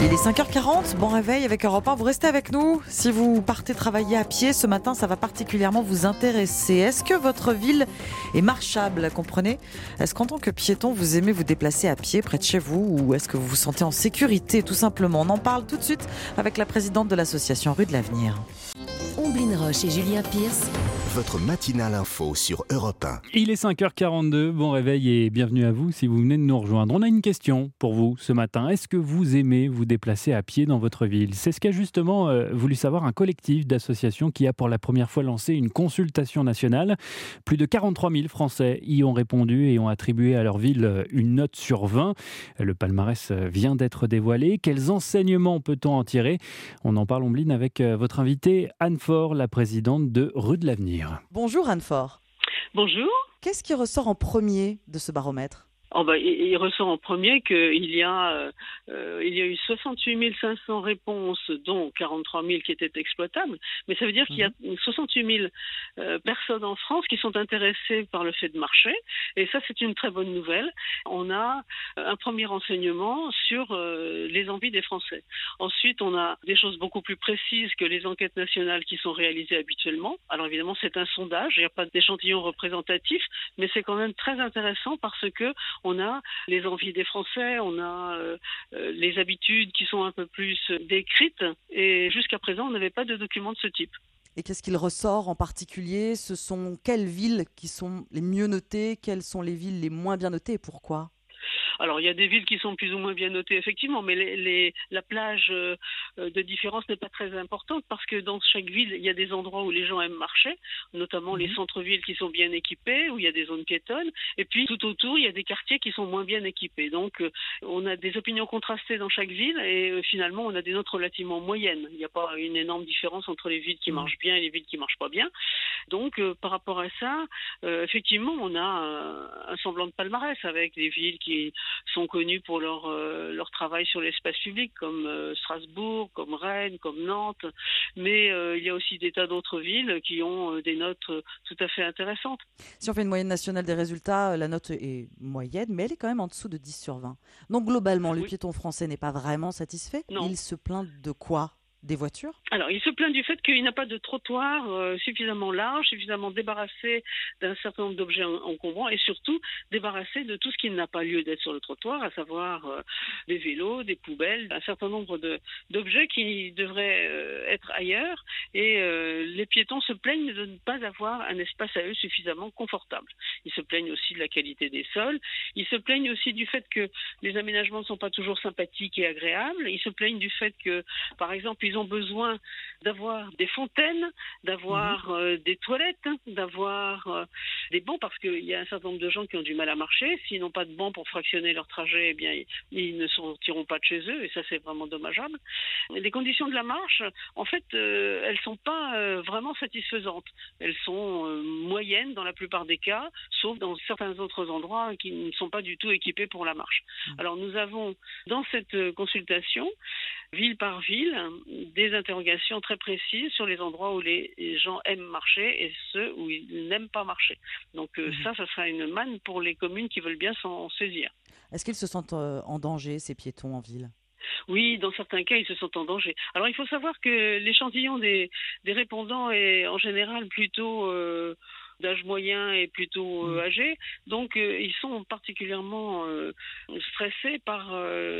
Il est cinq heures quarante, bon réveil avec Europe un, vous restez avec nous. Si vous partez travailler à pied ce matin, ça va particulièrement vous intéresser. Est-ce que votre ville est marchable, comprenez ? Est-ce qu'en tant que piéton, vous aimez vous déplacer à pied près de chez vous ou est-ce que vous vous sentez en sécurité tout simplement ? On en parle tout de suite avec la présidente de l'association Rue de l'Avenir. Omblin Roche et Julien Pierce. Votre matinale info sur Europe un. Il est cinq heures quarante-deux, bon réveil et bienvenue à vous si vous venez de nous rejoindre. On a une question pour vous ce matin. Est-ce que vous aimez vous déplacer à pied dans votre ville ? C'est ce qu'a justement euh, voulu savoir un collectif d'associations qui a pour la première fois lancé une consultation nationale. Plus de quarante-trois mille Français y ont répondu et ont attribué à leur ville une note sur vingt. Le palmarès vient d'être dévoilé. Quels enseignements peut-on en tirer ? On en parle, Omblin, avec votre invitée Anne Faure, la présidente de Rue de l'Avenir. Bonjour Anne Faure. Bonjour. Qu'est-ce qui ressort en premier de ce baromètre ? Oh bah, il, il ressort en premier qu'il y a, euh, il y a eu soixante-huit mille cinq cents réponses, dont quarante-trois mille qui étaient exploitables. Mais ça veut dire mmh. qu'il y a soixante-huit mille euh, personnes en France qui sont intéressées par le fait de marcher. Et ça, c'est une très bonne nouvelle. On a un premier renseignement sur euh, les envies des Français. Ensuite, on a des choses beaucoup plus précises que les enquêtes nationales qui sont réalisées habituellement. Alors évidemment, c'est un sondage. Il n'y a pas d'échantillon représentatif, mais c'est quand même très intéressant parce que on a les envies des Français, on a euh, les habitudes qui sont un peu plus décrites et jusqu'à présent, on n'avait pas de documents de ce type. Et qu'est-ce qu'il ressort en particulier ? Ce sont quelles villes qui sont les mieux notées ? Quelles sont les villes les moins bien notées et pourquoi ? Alors, il y a des villes qui sont plus ou moins bien notées, effectivement, mais les, les, la plage euh, de différence n'est pas très importante parce que dans chaque ville, il y a des endroits où les gens aiment marcher, notamment mmh. les centres-villes qui sont bien équipés, où il y a des zones piétonnes, et puis tout autour, il y a des quartiers qui sont moins bien équipés. Donc, euh, on a des opinions contrastées dans chaque ville et euh, finalement, on a des notes relativement moyennes. Il n'y a pas une énorme différence entre les villes qui mmh. marchent bien et les villes qui ne marchent pas bien. Donc, euh, par rapport à ça, euh, effectivement, on a un, un semblant de palmarès avec des villes qui sont connus pour leur, euh, leur travail sur l'espace public, comme euh, Strasbourg, comme Rennes, comme Nantes. Mais euh, il y a aussi des tas d'autres villes qui ont euh, des notes euh, tout à fait intéressantes. Si on fait une moyenne nationale des résultats, la note est moyenne, mais elle est quand même en dessous de dix sur vingt. Donc globalement, le oui. piéton français n'est pas vraiment satisfait. Non. Il se plaint de quoi ? Des voitures ? Alors, il se plaint du fait qu'il n'a pas de trottoir euh, suffisamment large, suffisamment débarrassé d'un certain nombre d'objets encombrants et surtout débarrassé de tout ce qui n'a pas lieu d'être sur le trottoir, à savoir euh, des vélos, des poubelles, un certain nombre de, d'objets qui devraient euh, être ailleurs. Et euh, les piétons se plaignent de ne pas avoir un espace à eux suffisamment confortable. Ils se plaignent aussi de la qualité des sols. Ils se plaignent aussi du fait que les aménagements ne sont pas toujours sympathiques et agréables. Ils se plaignent du fait que, par exemple, ils ont besoin d'avoir des fontaines, d'avoir mmh. euh, des toilettes, d'avoir euh, des bancs, parce qu'il y a un certain nombre de gens qui ont du mal à marcher. S'ils n'ont pas de bancs pour fractionner leur trajet, eh bien, ils, ils ne sortiront pas de chez eux, et ça, c'est vraiment dommageable. Les conditions de la marche, en fait, euh, elles ne sont pas euh, vraiment satisfaisantes. Elles sont euh, moyennes dans la plupart des cas, sauf dans certains autres endroits qui ne sont pas du tout équipés pour la marche. Mmh. Alors, nous avons, dans cette consultation, ville par ville, des interrogations très précises sur les endroits où les gens aiment marcher et ceux où ils n'aiment pas marcher. Donc euh, mmh. ça, ça sera une manne pour les communes qui veulent bien s'en saisir. Est-ce qu'ils se sentent euh, en danger, ces piétons en ville ? Oui, dans certains cas, ils se sentent en danger. Alors, il faut savoir que l'échantillon des, des répondants est en général plutôt... Euh, d'âge moyen et plutôt euh, âgés. Donc, euh, ils sont particulièrement euh, stressés par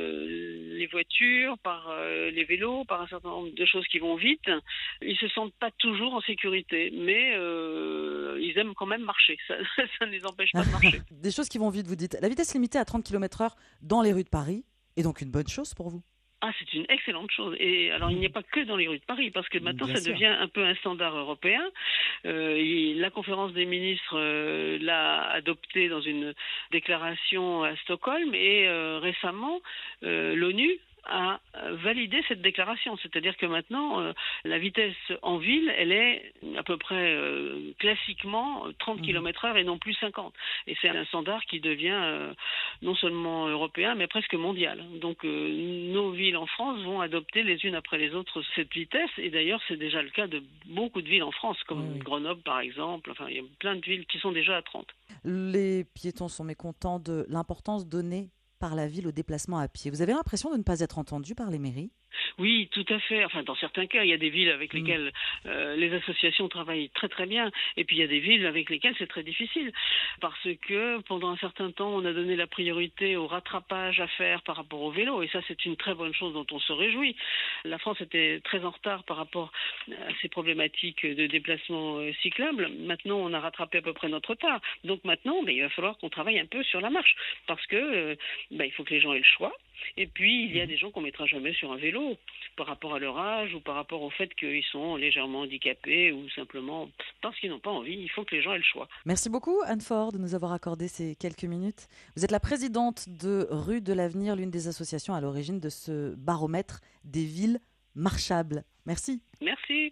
euh, les voitures, par euh, les vélos, par un certain nombre de choses qui vont vite. Ils ne se sentent pas toujours en sécurité, mais euh, ils aiment quand même marcher. Ça, ça ne les empêche pas de marcher. Des choses qui vont vite, vous dites. La vitesse limitée à trente kilomètres heure dans les rues de Paris est donc une bonne chose pour vous ? Ah, c'est une excellente chose. Et alors, il n'y a pas que dans les rues de Paris, parce que maintenant, Bien ça sûr. devient un peu un standard européen. Euh, et la conférence des ministres euh, l'a adopté dans une déclaration à Stockholm, et euh, récemment, euh, l'ONU a validé cette déclaration. C'est-à-dire que maintenant, euh, la vitesse en ville, elle est à peu près euh, classiquement trente kilomètres heure et non plus cinquante. Et c'est un standard qui devient euh, non seulement européen, mais presque mondial. Donc euh, nos villes en France vont adopter les unes après les autres cette vitesse. Et d'ailleurs, c'est déjà le cas de beaucoup de villes en France, comme oui. Grenoble par exemple. Enfin, il y a plein de villes qui sont déjà à trente. Les piétons sont mécontents de l'importance donnée par la ville au déplacement à pied. Vous avez l'impression de ne pas être entendu par les mairies ? Oui, tout à fait. Enfin, dans certains cas, il y a des villes avec lesquelles euh, les associations travaillent très très bien, et puis il y a des villes avec lesquelles c'est très difficile, parce que pendant un certain temps, on a donné la priorité au rattrapage à faire par rapport au vélo, et ça c'est une très bonne chose dont on se réjouit. La France était très en retard par rapport à ces problématiques de déplacement euh, cyclable. Maintenant, on a rattrapé à peu près notre retard. Donc maintenant, ben, il va falloir qu'on travaille un peu sur la marche, parce que euh, ben, il faut que les gens aient le choix. Et puis, il y a des gens qu'on ne mettra jamais sur un vélo par rapport à leur âge ou par rapport au fait qu'ils sont légèrement handicapés ou simplement parce qu'ils n'ont pas envie. Il faut que les gens aient le choix. Merci beaucoup, Anne Faure, de nous avoir accordé ces quelques minutes. Vous êtes la présidente de Rue de l'Avenir, l'une des associations à l'origine de ce baromètre des villes marchables. Merci. Merci.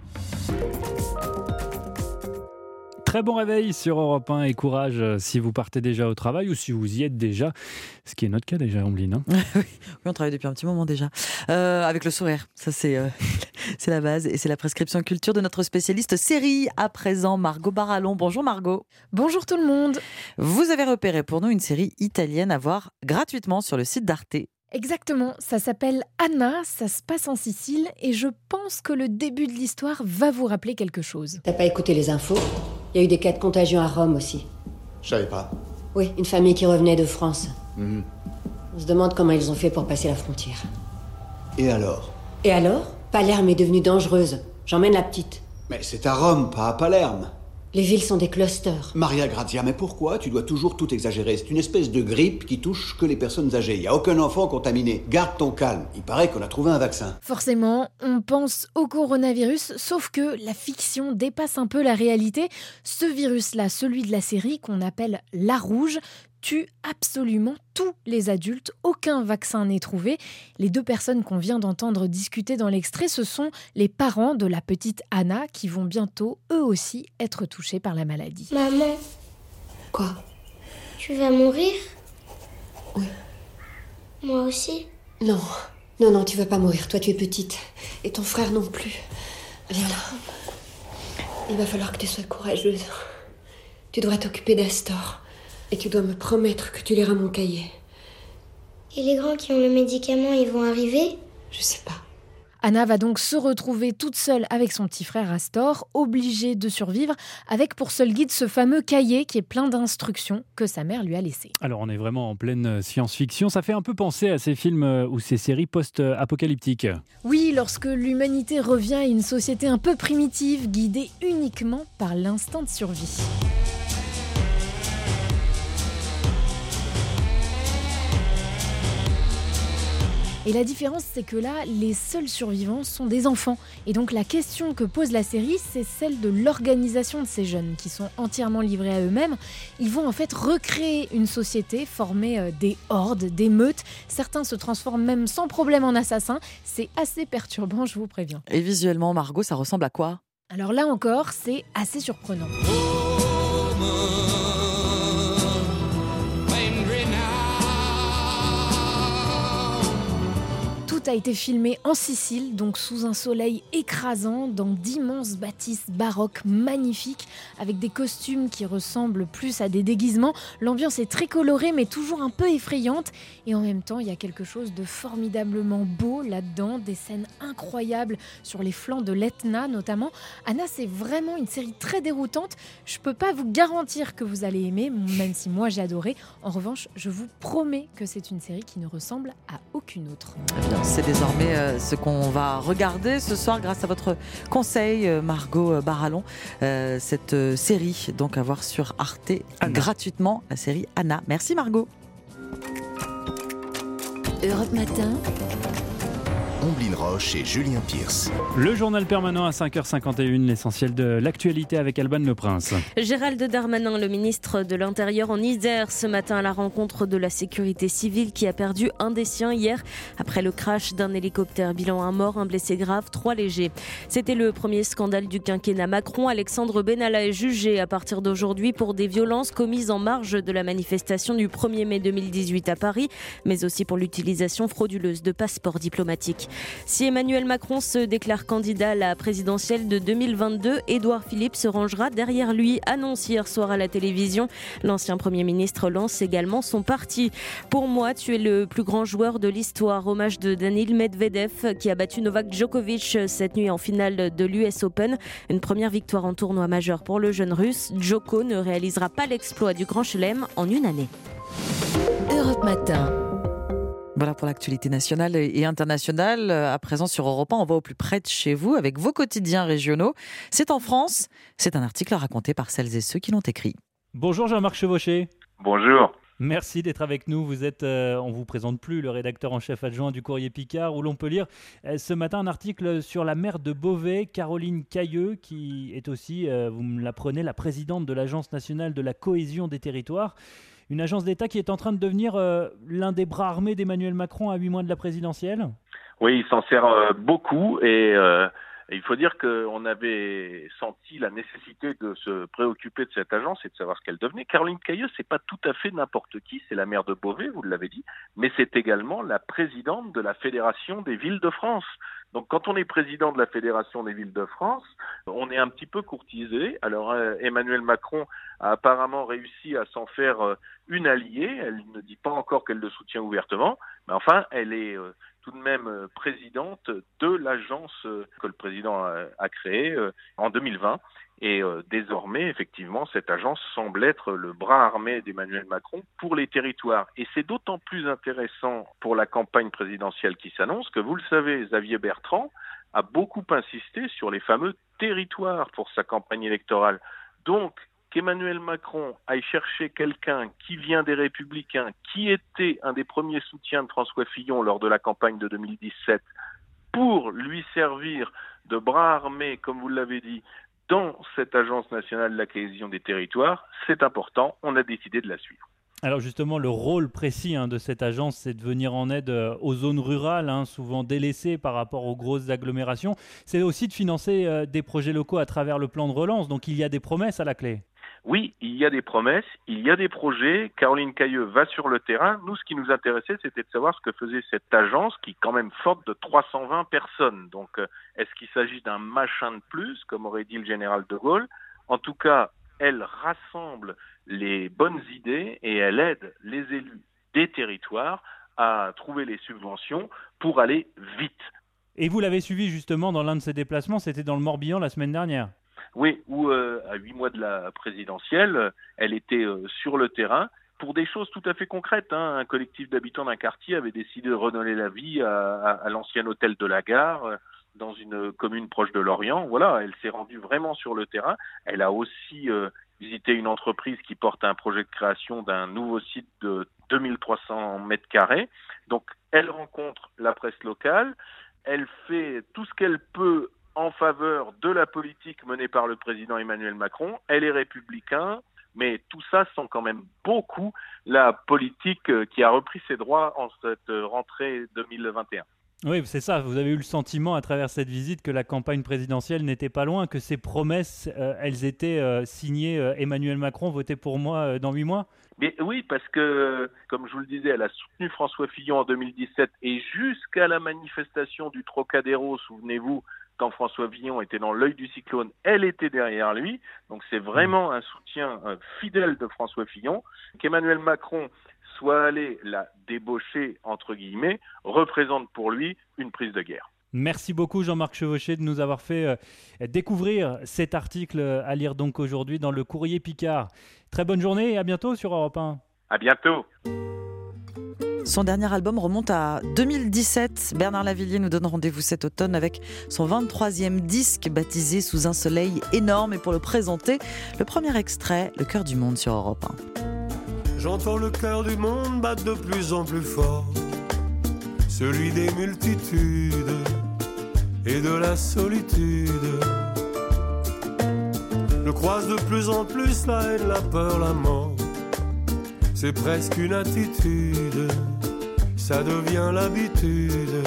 Très bon réveil sur Europe un et courage si vous partez déjà au travail ou si vous y êtes déjà, ce qui est notre cas déjà, Ombline. Hein. Oui, on travaille depuis un petit moment déjà. Euh, avec le sourire, ça c'est, euh, c'est la base et c'est la prescription culture de notre spécialiste série. À présent, Margot Barallon. Bonjour Margot. Bonjour tout le monde. Vous avez repéré pour nous une série italienne à voir gratuitement sur le site d'Arte. Exactement, ça s'appelle Anna, ça se passe en Sicile et je pense que le début de l'histoire va vous rappeler quelque chose. T'as pas écouté les infos ? Il y a eu des cas de contagion à Rome aussi. Je savais pas. Oui, une famille qui revenait de France. Mmh. On se demande comment ils ont fait pour passer la frontière. Et alors ? Et alors ? Palerme est devenue dangereuse. J'emmène la petite. Mais c'est à Rome, pas à Palerme. Les villes sont des clusters. Maria Grazia, mais pourquoi tu dois toujours tout exagérer ? C'est une espèce de grippe qui touche que les personnes âgées. Il n'y a aucun enfant contaminé. Garde ton calme. Il paraît qu'on a trouvé un vaccin. Forcément, on pense au coronavirus, sauf que la fiction dépasse un peu la réalité. Ce virus-là, celui de la série qu'on appelle la rouge, tue absolument tous les adultes. Aucun vaccin n'est trouvé. Les deux personnes qu'on vient d'entendre discuter dans l'extrait, ce sont les parents de la petite Anna qui vont bientôt, eux aussi, être touchés par la maladie. Maman. Quoi ? Tu vas mourir ? Oui. Moi aussi ? Non. Non, non, tu vas pas mourir. Toi, tu es petite. Et ton frère non plus. Viens là. Il va falloir que tu sois courageuse. Tu devrais t'occuper d'Astor. Et tu dois me promettre que tu liras mon cahier. Et les grands qui ont le médicament, ils vont arriver ? Je sais pas. Anna va donc se retrouver toute seule avec son petit frère Astor, obligée de survivre, avec pour seul guide ce fameux cahier qui est plein d'instructions que sa mère lui a laissées. Alors on est vraiment en pleine science-fiction, ça fait un peu penser à ces films ou ces séries post-apocalyptiques. Oui, lorsque l'humanité revient à une société un peu primitive, guidée uniquement par l'instinct de survie. Et la différence, c'est que là, les seuls survivants sont des enfants. Et donc la question que pose la série, c'est celle de l'organisation de ces jeunes qui sont entièrement livrés à eux-mêmes. Ils vont en fait recréer une société, former des hordes, des meutes. Certains se transforment même sans problème en assassins. C'est assez perturbant, je vous préviens. Et visuellement, Margot, ça ressemble à quoi ? Alors là encore, c'est assez surprenant. Tout a été filmé en Sicile, donc sous un soleil écrasant, dans d'immenses bâtisses baroques magnifiques, avec des costumes qui ressemblent plus à des déguisements. L'ambiance est très colorée, mais toujours un peu effrayante. Et en même temps, il y a quelque chose de formidablement beau là-dedans, des scènes incroyables sur les flancs de l'Etna notamment. Anna, c'est vraiment une série très déroutante. Je peux pas vous garantir que vous allez aimer, même si moi j'ai adoré. En revanche, je vous promets que c'est une série qui ne ressemble à aucune autre. C'est désormais euh, ce qu'on va regarder ce soir grâce à votre conseil, euh, Margot Barallon. Euh, cette euh, série, donc à voir sur Arte Anna. Gratuitement, la série Anna. Merci Margot. Europe Matin. Ombline Roche et Julien Pierce. Le journal permanent à cinq heures cinquante et une, l'essentiel de l'actualité avec Alban Le Prince. Gérald Darmanin, le ministre de l'Intérieur en Isère, ce matin à la rencontre de la sécurité civile qui a perdu un des siens hier après le crash d'un hélicoptère. Bilan un mort, un blessé grave, trois légers. C'était le premier scandale du quinquennat Macron. Alexandre Benalla est jugé à partir d'aujourd'hui pour des violences commises en marge de la manifestation du premier mai deux mille dix-huit à Paris, mais aussi pour l'utilisation frauduleuse de passeports diplomatiques. Si Emmanuel Macron se déclare candidat à la présidentielle de deux mille vingt-deux, Édouard Philippe se rangera derrière lui, annonce hier soir à la télévision. L'ancien Premier ministre lance également son parti. Pour moi, tu es le plus grand joueur de l'histoire. Hommage de Daniil Medvedev qui a battu Novak Djokovic cette nuit en finale de l'U S Open. Une première victoire en tournoi majeur pour le jeune russe. Djoko ne réalisera pas l'exploit du Grand Chelem en une année. Europe Matin. Voilà pour l'actualité nationale et internationale. À présent sur Europe un, on va au plus près de chez vous avec vos quotidiens régionaux. C'est en France. C'est un article raconté par celles et ceux qui l'ont écrit. Bonjour Jean-Marc Chevauché. Bonjour. Merci d'être avec nous. Vous êtes, euh, on vous présente plus, le rédacteur en chef adjoint du Courrier Picard, où l'on peut lire euh, ce matin un article sur la maire de Beauvais, Caroline Cailleux, qui est aussi, euh, vous me l'apprenez, la présidente de l'Agence nationale de la cohésion des territoires. Une agence d'État qui est en train de devenir euh, l'un des bras armés d'Emmanuel Macron à huit mois de la présidentielle. Oui, il s'en sert euh, beaucoup et euh, il faut dire qu'on avait senti la nécessité de se préoccuper de cette agence et de savoir ce qu'elle devenait. Caroline Cailleux, c'est pas tout à fait n'importe qui, c'est la maire de Beauvais, vous l'avez dit, mais c'est également la présidente de la Fédération des villes de France. Donc quand on est président de la Fédération des villes de France, on est un petit peu courtisé. Alors euh, Emmanuel Macron a apparemment réussi à s'en faire euh, une alliée. Elle ne dit pas encore qu'elle le soutient ouvertement, mais enfin elle est euh, tout de même euh, présidente de l'agence euh, que le président a, a créée euh, en deux mille vingt. Et euh, désormais, effectivement, cette agence semble être le bras armé d'Emmanuel Macron pour les territoires. Et c'est d'autant plus intéressant pour la campagne présidentielle qui s'annonce que, vous le savez, Xavier Bertrand a beaucoup insisté sur les fameux territoires pour sa campagne électorale. Donc, qu'Emmanuel Macron aille chercher quelqu'un qui vient des Républicains, qui était un des premiers soutiens de François Fillon lors de la campagne de deux mille dix-sept, pour lui servir de bras armé, comme vous l'avez dit, dans cette agence nationale de la cohésion des territoires, c'est important, on a décidé de la suivre. Alors justement, le rôle précis hein, de cette agence, c'est de venir en aide euh, aux zones rurales, hein, souvent délaissées par rapport aux grosses agglomérations. C'est aussi de financer euh, des projets locaux à travers le plan de relance, donc il y a des promesses à la clé. Oui, il y a des promesses, il y a des projets. Caroline Cailleux va sur le terrain. Nous, ce qui nous intéressait, c'était de savoir ce que faisait cette agence qui est quand même forte de trois cent vingt personnes. Donc, euh, est-ce qu'il s'agit d'un machin de plus, comme aurait dit le général de Gaulle ? En tout cas, elle rassemble les bonnes idées et elle aide les élus des territoires à trouver les subventions pour aller vite. Et vous l'avez suivi justement dans l'un de ses déplacements, c'était dans le Morbihan la semaine dernière. Oui, où euh, à huit mois de la présidentielle, elle était euh, sur le terrain pour des choses tout à fait concrètes. Hein. Un collectif d'habitants d'un quartier avait décidé de redonner la vie à, à, à l'ancien hôtel de la Gare, euh, dans une commune proche de Lorient. Voilà, elle s'est rendue vraiment sur le terrain. Elle a aussi euh, visité une entreprise qui porte un projet de création d'un nouveau site de deux mille trois cents mètres carrés. Donc, elle rencontre la presse locale. Elle fait tout ce qu'elle peut en faveur de la politique menée par le président Emmanuel Macron. Elle est républicain, mais tout ça sent quand même beaucoup la politique qui a repris ses droits en cette rentrée deux mille vingt et un. Oui, c'est ça. Vous avez eu le sentiment à travers cette visite que la campagne présidentielle n'était pas loin, que ces promesses, euh, elles étaient euh, signées euh, Emmanuel Macron, votez pour moi euh, dans huit mois ? Mais oui, parce que, comme je vous le disais, elle a soutenu François Fillon en deux mille dix-sept et jusqu'à la manifestation du Trocadéro, souvenez-vous, quand François Fillon était dans l'œil du cyclone, elle était derrière lui. Donc c'est vraiment un soutien euh, fidèle de François Fillon. Qu'Emmanuel Macron soit allé la débaucher, entre guillemets, représente pour lui une prise de guerre. Merci beaucoup Jean-Marc Chevauché de nous avoir fait euh, découvrir cet article à lire donc aujourd'hui dans le Courrier Picard. Très bonne journée et à bientôt sur Europe un. À bientôt. Son dernier album remonte à deux mille dix-sept. Bernard Lavilliers nous donne rendez-vous cet automne avec son vingt-troisième disque baptisé Sous un soleil énorme. Et pour le présenter, le premier extrait, Le cœur du monde sur Europe un. J'entends le cœur du monde battre de plus en plus fort, celui des multitudes et de la solitude. Je croise de plus en plus la haine, la peur, la mort. C'est presque une attitude, ça devient l'habitude.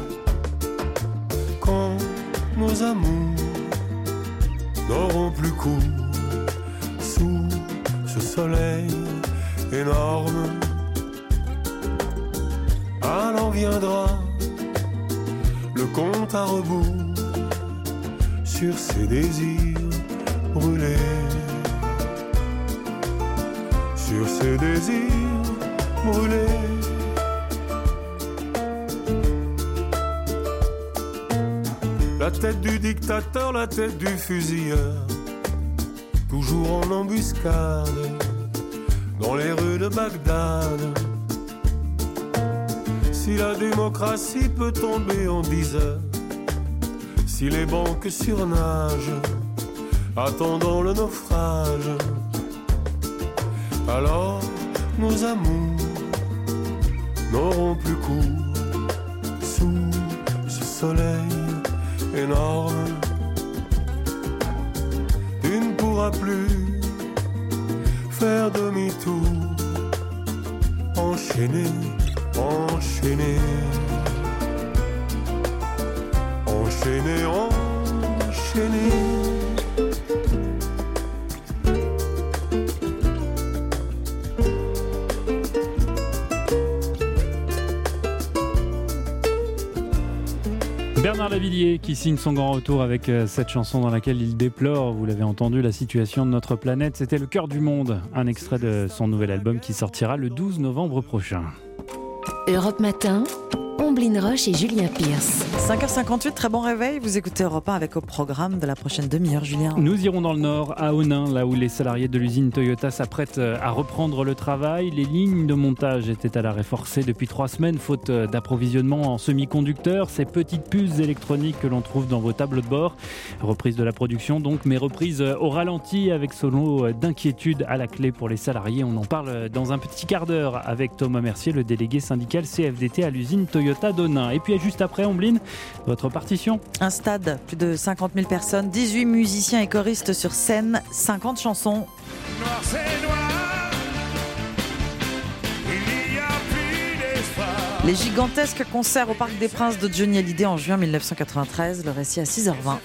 Quand nos amours n'auront plus cours sous ce soleil énorme, alors viendra compte à rebours sur ses désirs brûlés, sur ses désirs brûlés. La tête du dictateur, la tête du fusilleur, toujours en embuscade dans les rues de Bagdad. Si la démocratie peut tomber en dix heures, si les banques surnagent, attendant le naufrage, alors nos amours n'auront plus cours sous ce soleil énorme. Tu ne pourras plus faire demi-tour, enchaîner, enchaîner, enchaîner, enchaîner. Bernard Lavilliers qui signe son grand retour avec cette chanson dans laquelle il déplore, vous l'avez entendu, la situation de notre planète. C'était Le Cœur du Monde, un extrait de son nouvel album qui sortira le douze novembre prochain. Europe Matin, Omblin Roche et Julien Pierce. cinq heures cinquante-huit, très bon réveil. Vous écoutez Europe un avec au programme de la prochaine demi-heure, Julien. Nous irons dans le Nord, à Onnaing, là où les salariés de l'usine Toyota s'apprêtent à reprendre le travail. Les lignes de montage étaient à l'arrêt forcé depuis trois semaines, faute d'approvisionnement en semi-conducteurs. Ces petites puces électroniques que l'on trouve dans vos tableaux de bord. Reprise de la production donc, mais reprise au ralenti avec ce lot d'inquiétude à la clé pour les salariés. On en parle dans un petit quart d'heure avec Thomas Mercier, le délégué syndical C F D T à l'usine Toyota d'Onnaing. Et puis juste après, Ombline, votre partition. Un stade, plus de cinquante mille personnes, dix-huit musiciens et choristes sur scène, cinquante chansons. Noir, c'est noir. Il n'y a plus d'espoir. Les gigantesques concerts au Parc des Princes de Johnny Hallyday en juin mille neuf cent quatre-vingt-treize, le récit à six heures vingt.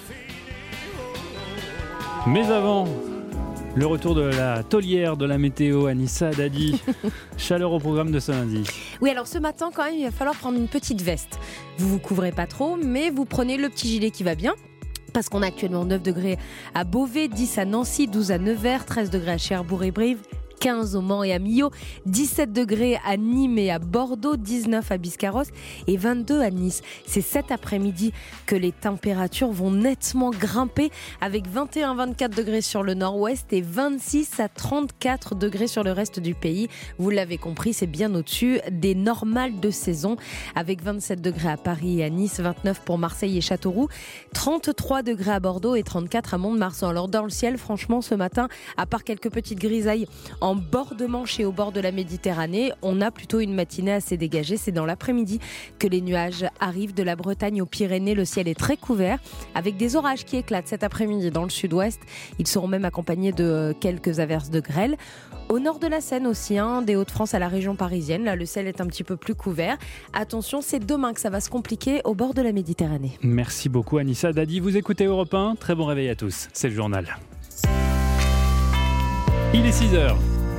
Mais avant, le retour de la taulière de la météo, Anissa Dadi. Chaleur au programme de ce lundi. Oui, alors ce matin, quand même, il va falloir prendre une petite veste. Vous vous couvrez pas trop, mais vous prenez le petit gilet qui va bien. Parce qu'on a actuellement neuf degrés à Beauvais, dix à Nancy, douze à Nevers, treize degrés à Cherbourg et Brive, quinze au Mans et à Millau, dix-sept degrés à Nîmes et à Bordeaux, dix-neuf à Biscarrosse et vingt-deux à Nice. C'est cet après-midi que les températures vont nettement grimper avec vingt et un à vingt-quatre degrés sur le nord-ouest et vingt-six à trente-quatre degrés sur le reste du pays. Vous l'avez compris, c'est bien au-dessus des normales de saison avec vingt-sept degrés à Paris et à Nice, vingt-neuf pour Marseille et Châteauroux, trente-trois degrés à Bordeaux et trente-quatre à Mont-de-Marsan. Alors dans le ciel, franchement, ce matin, à part quelques petites grisailles en bord de Manche et au bord de la Méditerranée, on a plutôt une matinée assez dégagée. C'est dans l'après-midi que les nuages arrivent de la Bretagne aux Pyrénées. Le ciel est très couvert avec des orages qui éclatent cet après-midi dans le sud-ouest. Ils seront même accompagnés de quelques averses de grêle. Au nord de la Seine aussi, hein, des Hauts-de-France à la région parisienne. Là, le ciel est un petit peu plus couvert. Attention, c'est demain que ça va se compliquer au bord de la Méditerranée. Merci beaucoup Anissa Dadi. Vous écoutez Europe un. Très bon réveil à tous. C'est le journal. Il est six heures.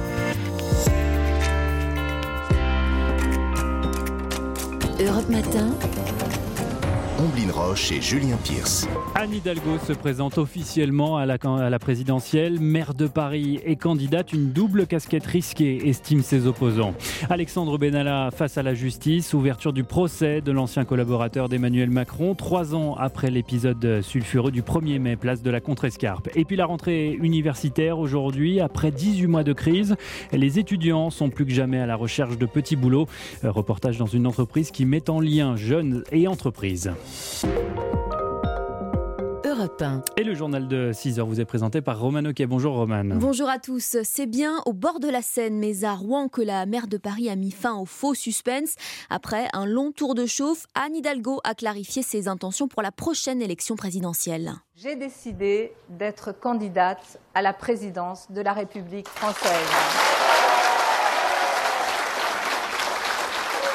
Europe Matin, Omblin Roche et Julien Pierce. Anne Hidalgo se présente officiellement à la, à la présidentielle. Maire de Paris et candidate, une double casquette risquée, estiment ses opposants. Alexandre Benalla face à la justice, ouverture du procès de l'ancien collaborateur d'Emmanuel Macron, trois ans après l'épisode sulfureux du premier mai, place de la Contrescarpe. Et puis la rentrée universitaire aujourd'hui, après dix-huit mois de crise, les étudiants sont plus que jamais à la recherche de petits boulots. Reportage dans une entreprise qui met en lien jeunes et entreprises. Europe un. Et le journal de six heures vous est présenté par Romane Oquet. Bonjour Romane. Bonjour à tous. C'est bien au bord de la Seine, mais à Rouen, que la maire de Paris a mis fin au faux suspense. Après un long tour de chauffe, Anne Hidalgo a clarifié ses intentions pour la prochaine élection présidentielle. J'ai décidé d'être candidate à la présidence de la République française.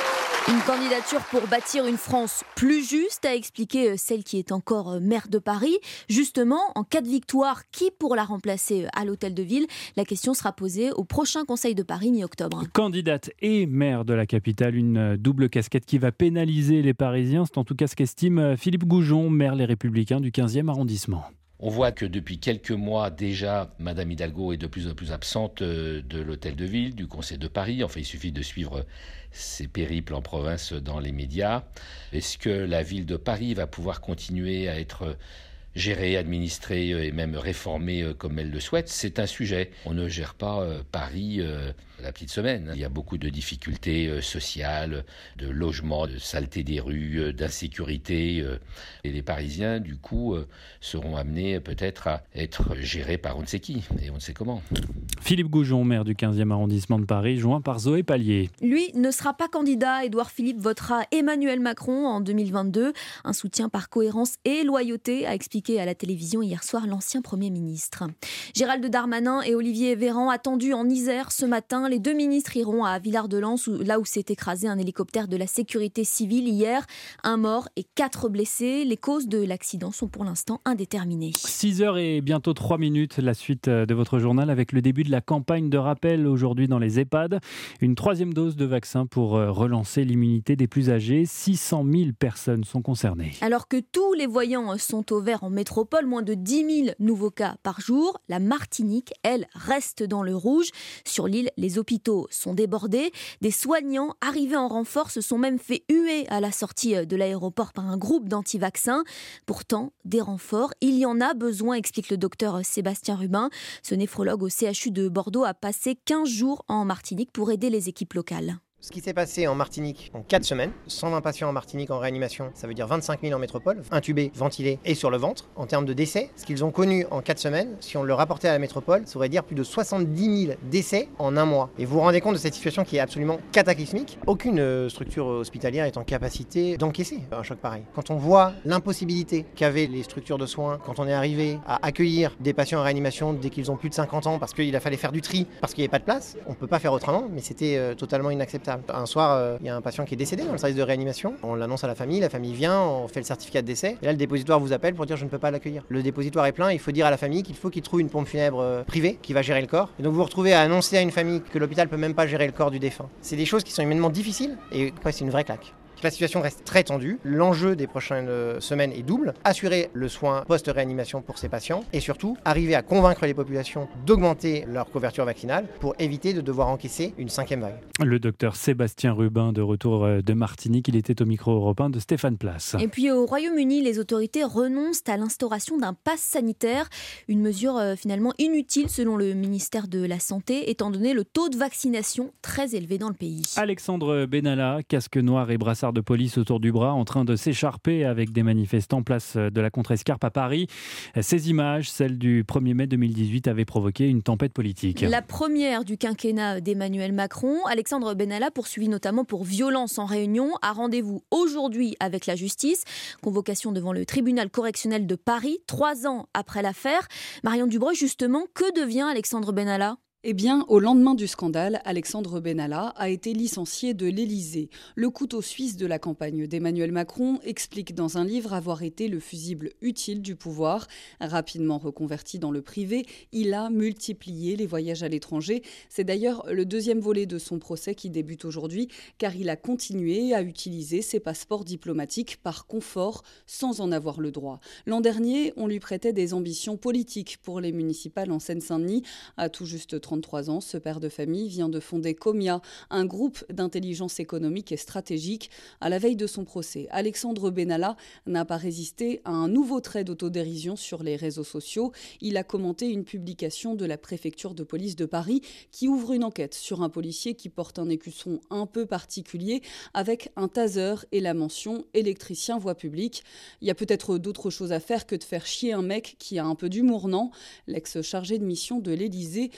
Une candidature pour bâtir une France plus juste, a expliqué celle qui est encore maire de Paris. Justement, en cas de victoire, qui pour la remplacer à l'Hôtel de Ville ? La question sera posée au prochain Conseil de Paris mi-octobre. Candidate et maire de la capitale, une double casquette qui va pénaliser les Parisiens. C'est en tout cas ce qu'estime Philippe Goujon, maire Les Républicains du quinzième arrondissement. On voit que depuis quelques mois déjà, Madame Hidalgo est de plus en plus absente de l'Hôtel de Ville, du Conseil de Paris. Enfin, il suffit de suivre ses périples en province dans les médias. Est-ce que la ville de Paris va pouvoir continuer à être gérée, administrée et même réformée comme elle le souhaite ? C'est un sujet. On ne gère pas Paris la petite semaine. Il y a beaucoup de difficultés sociales, de logement, de saleté des rues, d'insécurité. Et les Parisiens, du coup, seront amenés peut-être à être gérés par on ne sait qui et on ne sait comment. Philippe Goujon, maire du quinzième arrondissement de Paris, joint par Zoé Pallier. Lui ne sera pas candidat. Édouard Philippe votera Emmanuel Macron en deux mille vingt-deux. Un soutien par cohérence et loyauté, a expliqué à la télévision hier soir l'ancien Premier ministre. Gérald Darmanin et Olivier Véran attendus en Isère ce matin. Les deux ministres iront à Villard-de-Lans, là où s'est écrasé un hélicoptère de la sécurité civile hier. Un mort et quatre blessés. Les causes de l'accident sont pour l'instant indéterminées. six heures et bientôt trois minutes, la suite de votre journal avec le début de la campagne de rappel aujourd'hui dans les EHPAD. Une troisième dose de vaccin pour relancer l'immunité des plus âgés. six cent mille personnes sont concernées. Alors que tous les voyants sont au vert en métropole, moins de dix mille nouveaux cas par jour. La Martinique, elle, reste dans le rouge. Sur l'île, les hôpitaux sont débordés. Des soignants arrivés en renfort se sont même fait huer à la sortie de l'aéroport par un groupe d'anti-vaccins. Pourtant, des renforts, il y en a besoin, explique le docteur Sébastien Rubin. Ce néphrologue au C H U de Bordeaux a passé quinze jours en Martinique pour aider les équipes locales. Ce qui s'est passé en Martinique en quatre semaines, cent vingt patients en Martinique en réanimation, ça veut dire vingt-cinq mille en métropole, intubés, ventilés et sur le ventre. En termes de décès, ce qu'ils ont connu en quatre semaines, si on le rapportait à la métropole, ça voudrait dire plus de soixante-dix mille décès en un mois. Et vous vous rendez compte de cette situation qui est absolument cataclysmique. Aucune structure hospitalière est en capacité d'encaisser un choc pareil. Quand on voit l'impossibilité qu'avaient les structures de soins, quand on est arrivé à accueillir des patients en réanimation dès qu'ils ont plus de cinquante ans parce qu'il a fallu faire du tri, parce qu'il n'y avait pas de place, on ne peut pas faire autrement, mais c'était totalement inacceptable. Un soir, il euh, y a un patient qui est décédé dans le service de réanimation. On l'annonce à la famille, la famille vient, on fait le certificat de décès. Et là, le dépositoire vous appelle pour dire je ne peux pas l'accueillir. Le dépositoire est plein, il faut dire à la famille qu'il faut qu'il trouve une pompe funèbre euh, privée qui va gérer le corps. Et donc vous vous retrouvez à annoncer à une famille que l'hôpital ne peut même pas gérer le corps du défunt. C'est des choses qui sont humainement difficiles et ouais, c'est une vraie claque. La situation reste très tendue. L'enjeu des prochaines semaines est double. Assurer le soin post-réanimation pour ces patients et surtout arriver à convaincre les populations d'augmenter leur couverture vaccinale pour éviter de devoir encaisser une cinquième vague. Le docteur Sébastien Rubin de retour de Martinique, il était au micro européen de Stéphane Place. Et puis au Royaume-Uni, les autorités renoncent à l'instauration d'un pass sanitaire. Une mesure euh, finalement inutile selon le ministère de la Santé, étant donné le taux de vaccination très élevé dans le pays. Alexandre Benalla, casque noir et brassard de police autour du bras, en train de s'écharper avec des manifestants place de la Contrescarpe à Paris. Ces images, celles du premier mai deux mille dix-huit, avaient provoqué une tempête politique. La première du quinquennat d'Emmanuel Macron. Alexandre Benalla, poursuivi notamment pour violence en réunion, a rendez-vous aujourd'hui avec la justice. Convocation devant le tribunal correctionnel de Paris, trois ans après l'affaire. Marion Dubreuil, justement, que devient Alexandre Benalla ? Eh bien, au lendemain du scandale, Alexandre Benalla a été licencié de l'Élysée. Le couteau suisse de la campagne d'Emmanuel Macron explique dans un livre avoir été le fusible utile du pouvoir. Rapidement reconverti dans le privé, il a multiplié les voyages à l'étranger. C'est d'ailleurs le deuxième volet de son procès qui débute aujourd'hui, car il a continué à utiliser ses passeports diplomatiques par confort, sans en avoir le droit. L'an dernier, on lui prêtait des ambitions politiques pour les municipales en Seine-Saint-Denis. À tout juste trente-trois ans, ce père de famille vient de fonder Comia, un groupe d'intelligence économique et stratégique. À la veille de son procès, Alexandre Benalla n'a pas résisté à un nouveau trait d'autodérision sur les réseaux sociaux. Il a commenté une publication de la préfecture de police de Paris qui ouvre une enquête sur un policier qui porte un écusson un peu particulier avec un taser et la mention électricien voie publique. Il y a peut-être d'autres choses à faire que de faire chier un mec qui a un peu d'humour, non ? L'ex-chargé de mission de l'Élysée devrait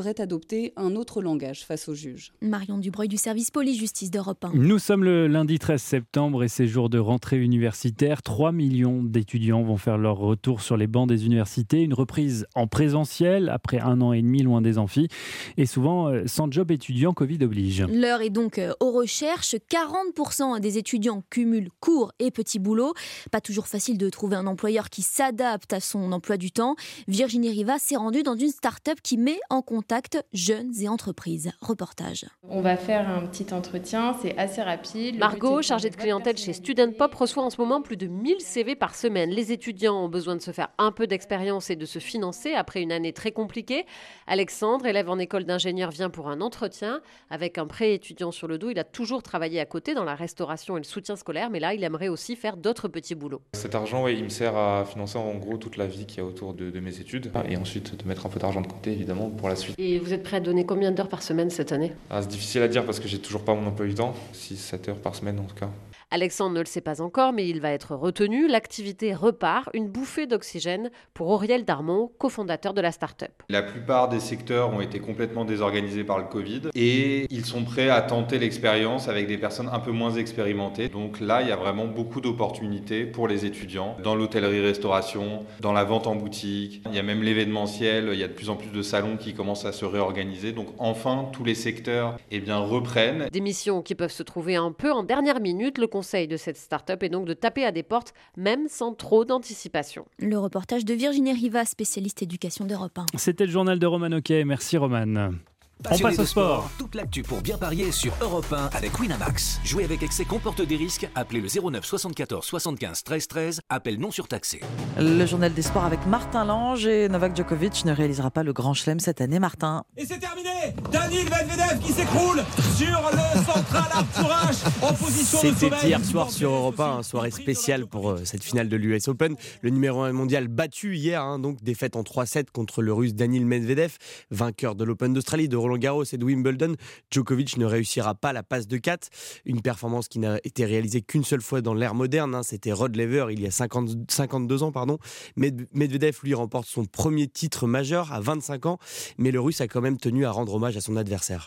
devrait adopter un autre langage face aux juges. Marion Dubreuil du service police-justice d'Europe un. Nous sommes le lundi treize septembre et c'est jour de rentrée universitaire. trois millions d'étudiants vont faire leur retour sur les bancs des universités. Une reprise en présentiel après un an et demi loin des amphis et souvent sans job étudiant, Covid oblige. L'heure est donc aux recherches. quarante pour cent des étudiants cumulent cours et petits boulots. Pas toujours facile de trouver un employeur qui s'adapte à son emploi du temps. Virginie Riva s'est rendue dans une start-up qui met en contact jeunes et entreprises. Reportage. On va faire un petit entretien, c'est assez rapide. Margot, chargée de clientèle chez Student Pop, reçoit en ce moment plus de mille C V par semaine. Les étudiants ont besoin de se faire un peu d'expérience et de se financer après une année très compliquée. Alexandre, élève en école d'ingénieur, vient pour un entretien. Avec un prêt étudiant sur le dos, il a toujours travaillé à côté dans la restauration et le soutien scolaire, mais là, il aimerait aussi faire d'autres petits boulots. Cet argent, ouais, il me sert à financer en gros toute la vie qu'il y a autour de, de mes études et ensuite de mettre un peu d'argent de côté, évidemment, pour la suite. Et vous êtes prêt à donner combien d'heures par semaine cette année ? Ah, c'est difficile à dire parce que j'ai toujours pas mon emploi du temps, six à sept heures par semaine en tout cas. Alexandre ne le sait pas encore, mais il va être retenu. L'activité repart, une bouffée d'oxygène pour Auriel Darmon, cofondateur de la start-up. La plupart des secteurs ont été complètement désorganisés par le Covid et ils sont prêts à tenter l'expérience avec des personnes un peu moins expérimentées. Donc là, il y a vraiment beaucoup d'opportunités pour les étudiants dans l'hôtellerie-restauration, dans la vente en boutique. Il y a même l'événementiel, il y a de plus en plus de salons qui commencent à se réorganiser. Donc enfin, tous les secteurs eh bien, reprennent. Des missions qui peuvent se trouver un peu en dernière minute. Le conseil de cette start-up est donc de taper à des portes, même sans trop d'anticipation. Le reportage de Virginie Riva, spécialiste éducation d'Europe un. C'était le journal de Roman Oquet. Merci Roman. On passe au sport. Toute l'actu pour bien parier sur Europe un avec Winamax. Jouer avec excès comporte des risques. Appelez le zéro neuf soixante-quatorze soixante-quinze treize treize. Appel non surtaxé. Le journal des sports avec Martin Lange et Novak Djokovic ne réalisera pas le Grand Chelem cette année. Martin. Et c'est terminé. Daniil Medvedev qui s'écroule sur le central Arthur Ashe en position de sommeil. C'était hier soir sur Europe un, une soirée spéciale pour euh, cette finale de l'U S Open. Le numéro un mondial battu hier, hein, donc défaite en trois sept contre le Russe Daniil Medvedev, vainqueur de l'Open d'Australie, de Roland Garros et de Wimbledon. Djokovic ne réussira pas la passe de quatre, une performance qui n'a été réalisée qu'une seule fois dans l'ère moderne, hein. C'était Rod Laver il y a cinquante, cinquante-deux ans. Pardon. Medvedev lui remporte son premier titre majeur à vingt-cinq ans, mais le Russe a quand même tenu à rendre hommage à son adversaire.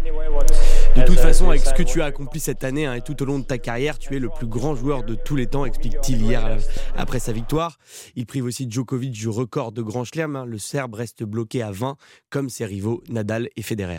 De toute façon, avec ce que tu as accompli cette année hein, et tout au long de ta carrière, tu es le plus grand joueur de tous les temps, explique-t-il hier euh, après sa victoire. Il prive aussi Djokovic du record de Grand Chelem. Hein. Le Serbe reste bloqué à vingt, comme ses rivaux Nadal et Federer.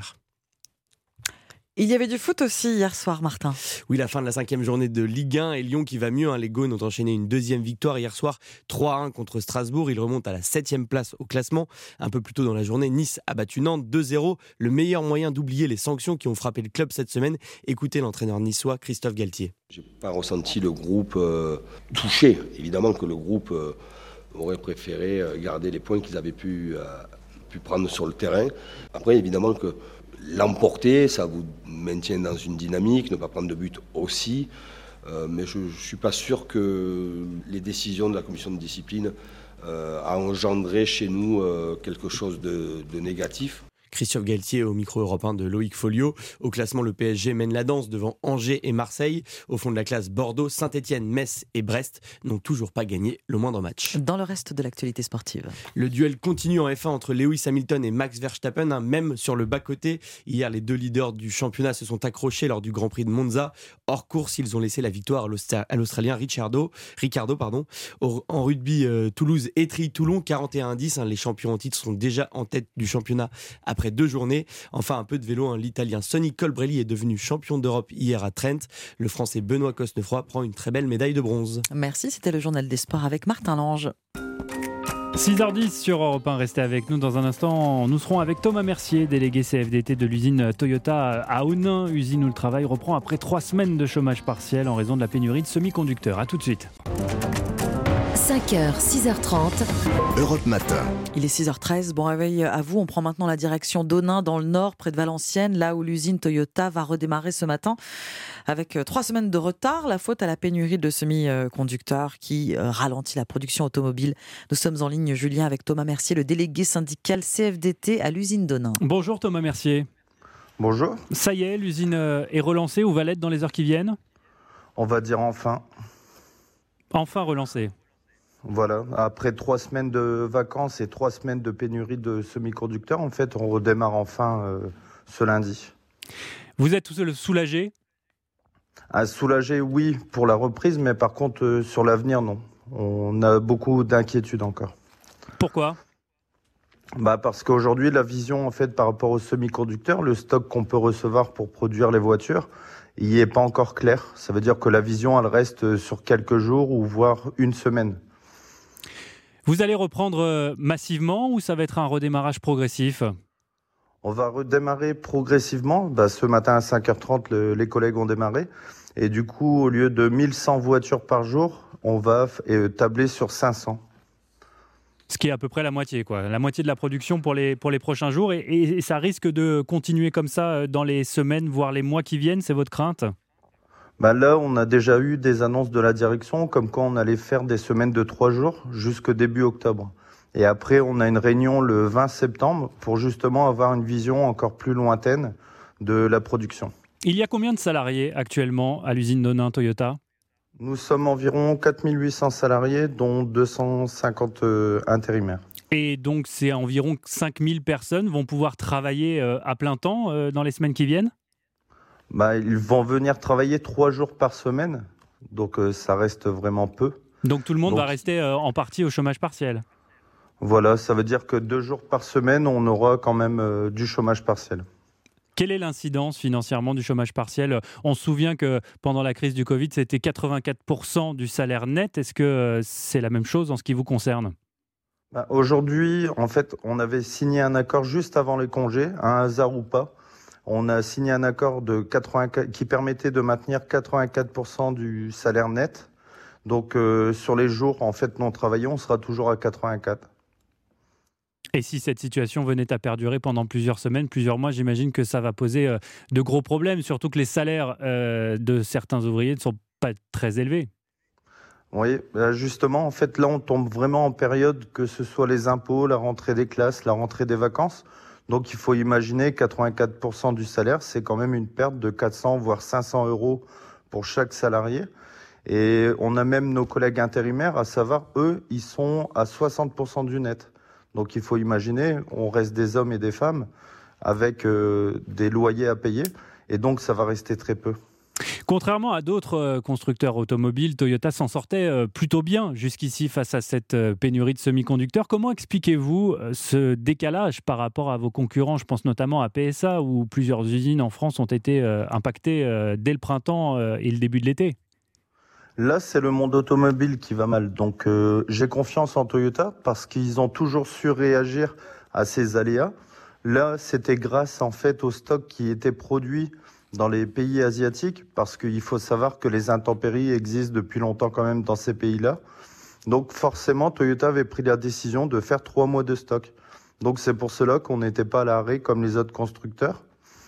Il y avait du foot aussi hier soir, Martin. Oui, la fin de la cinquième journée de Ligue un et Lyon qui va mieux. Hein. Les Gaunes ont enchaîné une deuxième victoire hier soir, trois à un contre Strasbourg. Ils remontent à la septième place au classement. Un peu plus tôt dans la journée, Nice a battu Nantes deux zéro. Le meilleur moyen d'oublier les sanctions qui ont frappé le club cette semaine. Écoutez l'entraîneur niçois Christophe Galtier. J'ai pas ressenti le groupe euh, touché. Évidemment que le groupe euh, aurait préféré garder les points qu'ils avaient pu, euh, pu prendre sur le terrain. Après, évidemment que l'emporter, ça vous maintient dans une dynamique, ne pas prendre de but aussi. Euh, mais je ne suis pas sûr que les décisions de la commission de discipline euh, a engendré chez nous euh, quelque chose de, de négatif. Christophe Galtier au micro Europe un de Loïc Folio. Au classement, le P S G mène la danse devant Angers et Marseille. Au fond de la classe, Bordeaux, Saint-Etienne, Metz et Brest n'ont toujours pas gagné le moindre match. Dans le reste de l'actualité sportive. Le duel continue en F un entre Lewis Hamilton et Max Verstappen, hein, même sur le bas-côté. Hier, les deux leaders du championnat se sont accrochés lors du Grand Prix de Monza. Hors course, ils ont laissé la victoire à l'Australien Ricciardo. Ricardo. Pardon. En rugby, euh, Toulouse étrille Toulon, quarante et un à dix. Hein, les champions en titre sont déjà en tête du championnat après deux journées. Enfin, un peu de vélo, hein. L'Italien Sonny Colbrelli est devenu champion d'Europe hier à Trent. Le Français Benoît Cosnefroy prend une très belle médaille de bronze. Merci, c'était le journal des sports avec Martin Lange. six heures dix sur Europe un, restez avec nous dans un instant. Nous serons avec Thomas Mercier, délégué C F D T de l'usine Toyota à Ounin, usine où le travail reprend après trois semaines de chômage partiel en raison de la pénurie de semi-conducteurs. A tout de suite. cinq heures, six heures trente. Europe Matin. Il est six heures treize. Bon réveil à vous. On prend maintenant la direction d'Onin, dans le nord, près de Valenciennes, là où l'usine Toyota va redémarrer ce matin. Avec trois semaines de retard, la faute à la pénurie de semi-conducteurs qui ralentit la production automobile. Nous sommes en ligne, Julien, avec Thomas Mercier, le délégué syndical C F D T à l'usine d'Onin. Bonjour Thomas Mercier. Bonjour. Ça y est, l'usine est relancée ou va l'être dans les heures qui viennent ? On va dire enfin. Enfin relancée. Voilà, après trois semaines de vacances et trois semaines de pénurie de semi-conducteurs, en fait, on redémarre enfin euh, ce lundi. Vous êtes soulagé ? Ah, soulagé, oui, pour la reprise, mais par contre, euh, sur l'avenir, non. On a beaucoup d'inquiétudes encore. Pourquoi ? Bah parce qu'aujourd'hui, la vision, en fait, par rapport aux semi-conducteurs, le stock qu'on peut recevoir pour produire les voitures, il n'y est pas encore clair. Ça veut dire que la vision, elle reste sur quelques jours ou voire une semaine. Vous allez reprendre massivement ou ça va être un redémarrage progressif ? On va redémarrer progressivement. Bah, ce matin à cinq heures trente, le, les collègues ont démarré. Et du coup, au lieu de mille cent voitures par jour, on va euh, tabler sur cinq cents. Ce qui est à peu près la moitié, quoi. La moitié de la production pour les, pour les prochains jours. Et, et, et ça risque de continuer comme ça dans les semaines, voire les mois qui viennent, c'est votre crainte ? Bah là, on a déjà eu des annonces de la direction, comme quoi on allait faire des semaines de trois jours jusqu'au début octobre. Et après, on a une réunion le vingt septembre pour justement avoir une vision encore plus lointaine de la production. Il y a combien de salariés actuellement à l'usine Nonain Toyota ? Nous sommes environ quatre mille huit cents salariés, dont deux cent cinquante euh, intérimaires. Et donc, c'est environ cinq mille personnes vont pouvoir travailler euh, à plein temps euh, dans les semaines qui viennent ? Bah, ils vont venir travailler trois jours par semaine, donc euh, ça reste vraiment peu. Donc tout le monde donc, va rester euh, en partie au chômage partiel ? Voilà, ça veut dire que deux jours par semaine, on aura quand même euh, du chômage partiel. Quelle est l'incidence financièrement du chômage partiel ? On se souvient que pendant la crise du Covid, c'était quatre-vingt-quatre pour cent du salaire net. Est-ce que c'est la même chose en ce qui vous concerne ? Bah, aujourd'hui, en fait, on avait signé un accord juste avant les congés, un hasard ou pas. On a signé un accord de quatre-vingt-quatre qui permettait de maintenir quatre-vingt-quatre pour cent du salaire net. Donc, euh, sur les jours en fait non travaillés, on sera toujours à quatre-vingt-quatre. Et si cette situation venait à perdurer pendant plusieurs semaines, plusieurs mois, j'imagine que ça va poser euh, de gros problèmes, surtout que les salaires euh, de certains ouvriers ne sont pas très élevés. Oui, justement, en fait, là, on tombe vraiment en période que ce soit les impôts, la rentrée des classes, la rentrée des vacances. Donc, il faut imaginer quatre-vingt-quatre pour cent du salaire, c'est quand même une perte de quatre cents voire cinq cents euros pour chaque salarié. Et on a même nos collègues intérimaires, à savoir, eux, ils sont à soixante pour cent du net. Donc il faut imaginer, on reste des hommes et des femmes avec euh, des loyers à payer et donc ça va rester très peu. Contrairement à d'autres constructeurs automobiles, Toyota s'en sortait plutôt bien jusqu'ici face à cette pénurie de semi-conducteurs. Comment expliquez-vous ce décalage par rapport à vos concurrents ? Je pense notamment à P S A où plusieurs usines en France ont été impactées dès le printemps et le début de l'été. Là, c'est le monde automobile qui va mal. Donc, euh, j'ai confiance en Toyota parce qu'ils ont toujours su réagir à ces aléas. Là, c'était grâce en fait au stock qui était produit dans les pays asiatiques parce qu'il faut savoir que les intempéries existent depuis longtemps quand même dans ces pays-là. Donc, forcément, Toyota avait pris la décision de faire trois mois de stock. Donc, c'est pour cela qu'on n'était pas à l'arrêt comme les autres constructeurs.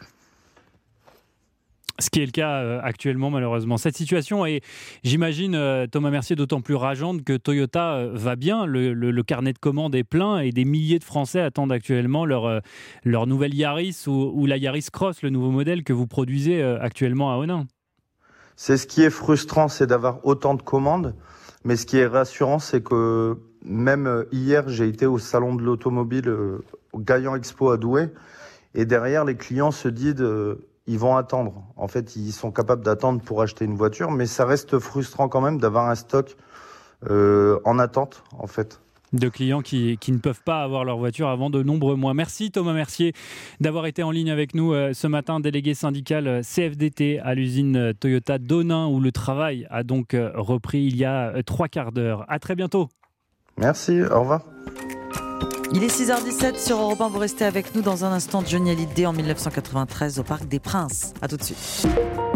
Ce qui est le cas euh, actuellement, malheureusement. Cette situation est, j'imagine, euh, Thomas Mercier, d'autant plus rageante que Toyota euh, va bien. Le, le, le carnet de commandes est plein et des milliers de Français attendent actuellement leur, euh, leur nouvelle Yaris ou, ou la Yaris Cross, le nouveau modèle que vous produisez euh, actuellement à Onnin. C'est ce qui est frustrant, c'est d'avoir autant de commandes. Mais ce qui est rassurant, c'est que même hier, j'ai été au salon de l'automobile, euh, au Gaillan Expo à Douai. Et derrière, les clients se disent... Euh, ils vont attendre. En fait, ils sont capables d'attendre pour acheter une voiture, mais ça reste frustrant quand même d'avoir un stock euh, en attente, en fait. De clients qui, qui ne peuvent pas avoir leur voiture avant de nombreux mois. Merci Thomas Mercier d'avoir été en ligne avec nous euh, ce matin, délégué syndical C F D T à l'usine Toyota d'Onnin, où le travail a donc euh, repris il y a euh, trois quarts d'heure. À très bientôt. Merci, au revoir. Il est six heures dix-sept sur Europe un, vous restez avec nous dans un instant. Johnny Hallyday en dix-neuf cent quatre-vingt-treize au Parc des Princes. A tout de suite.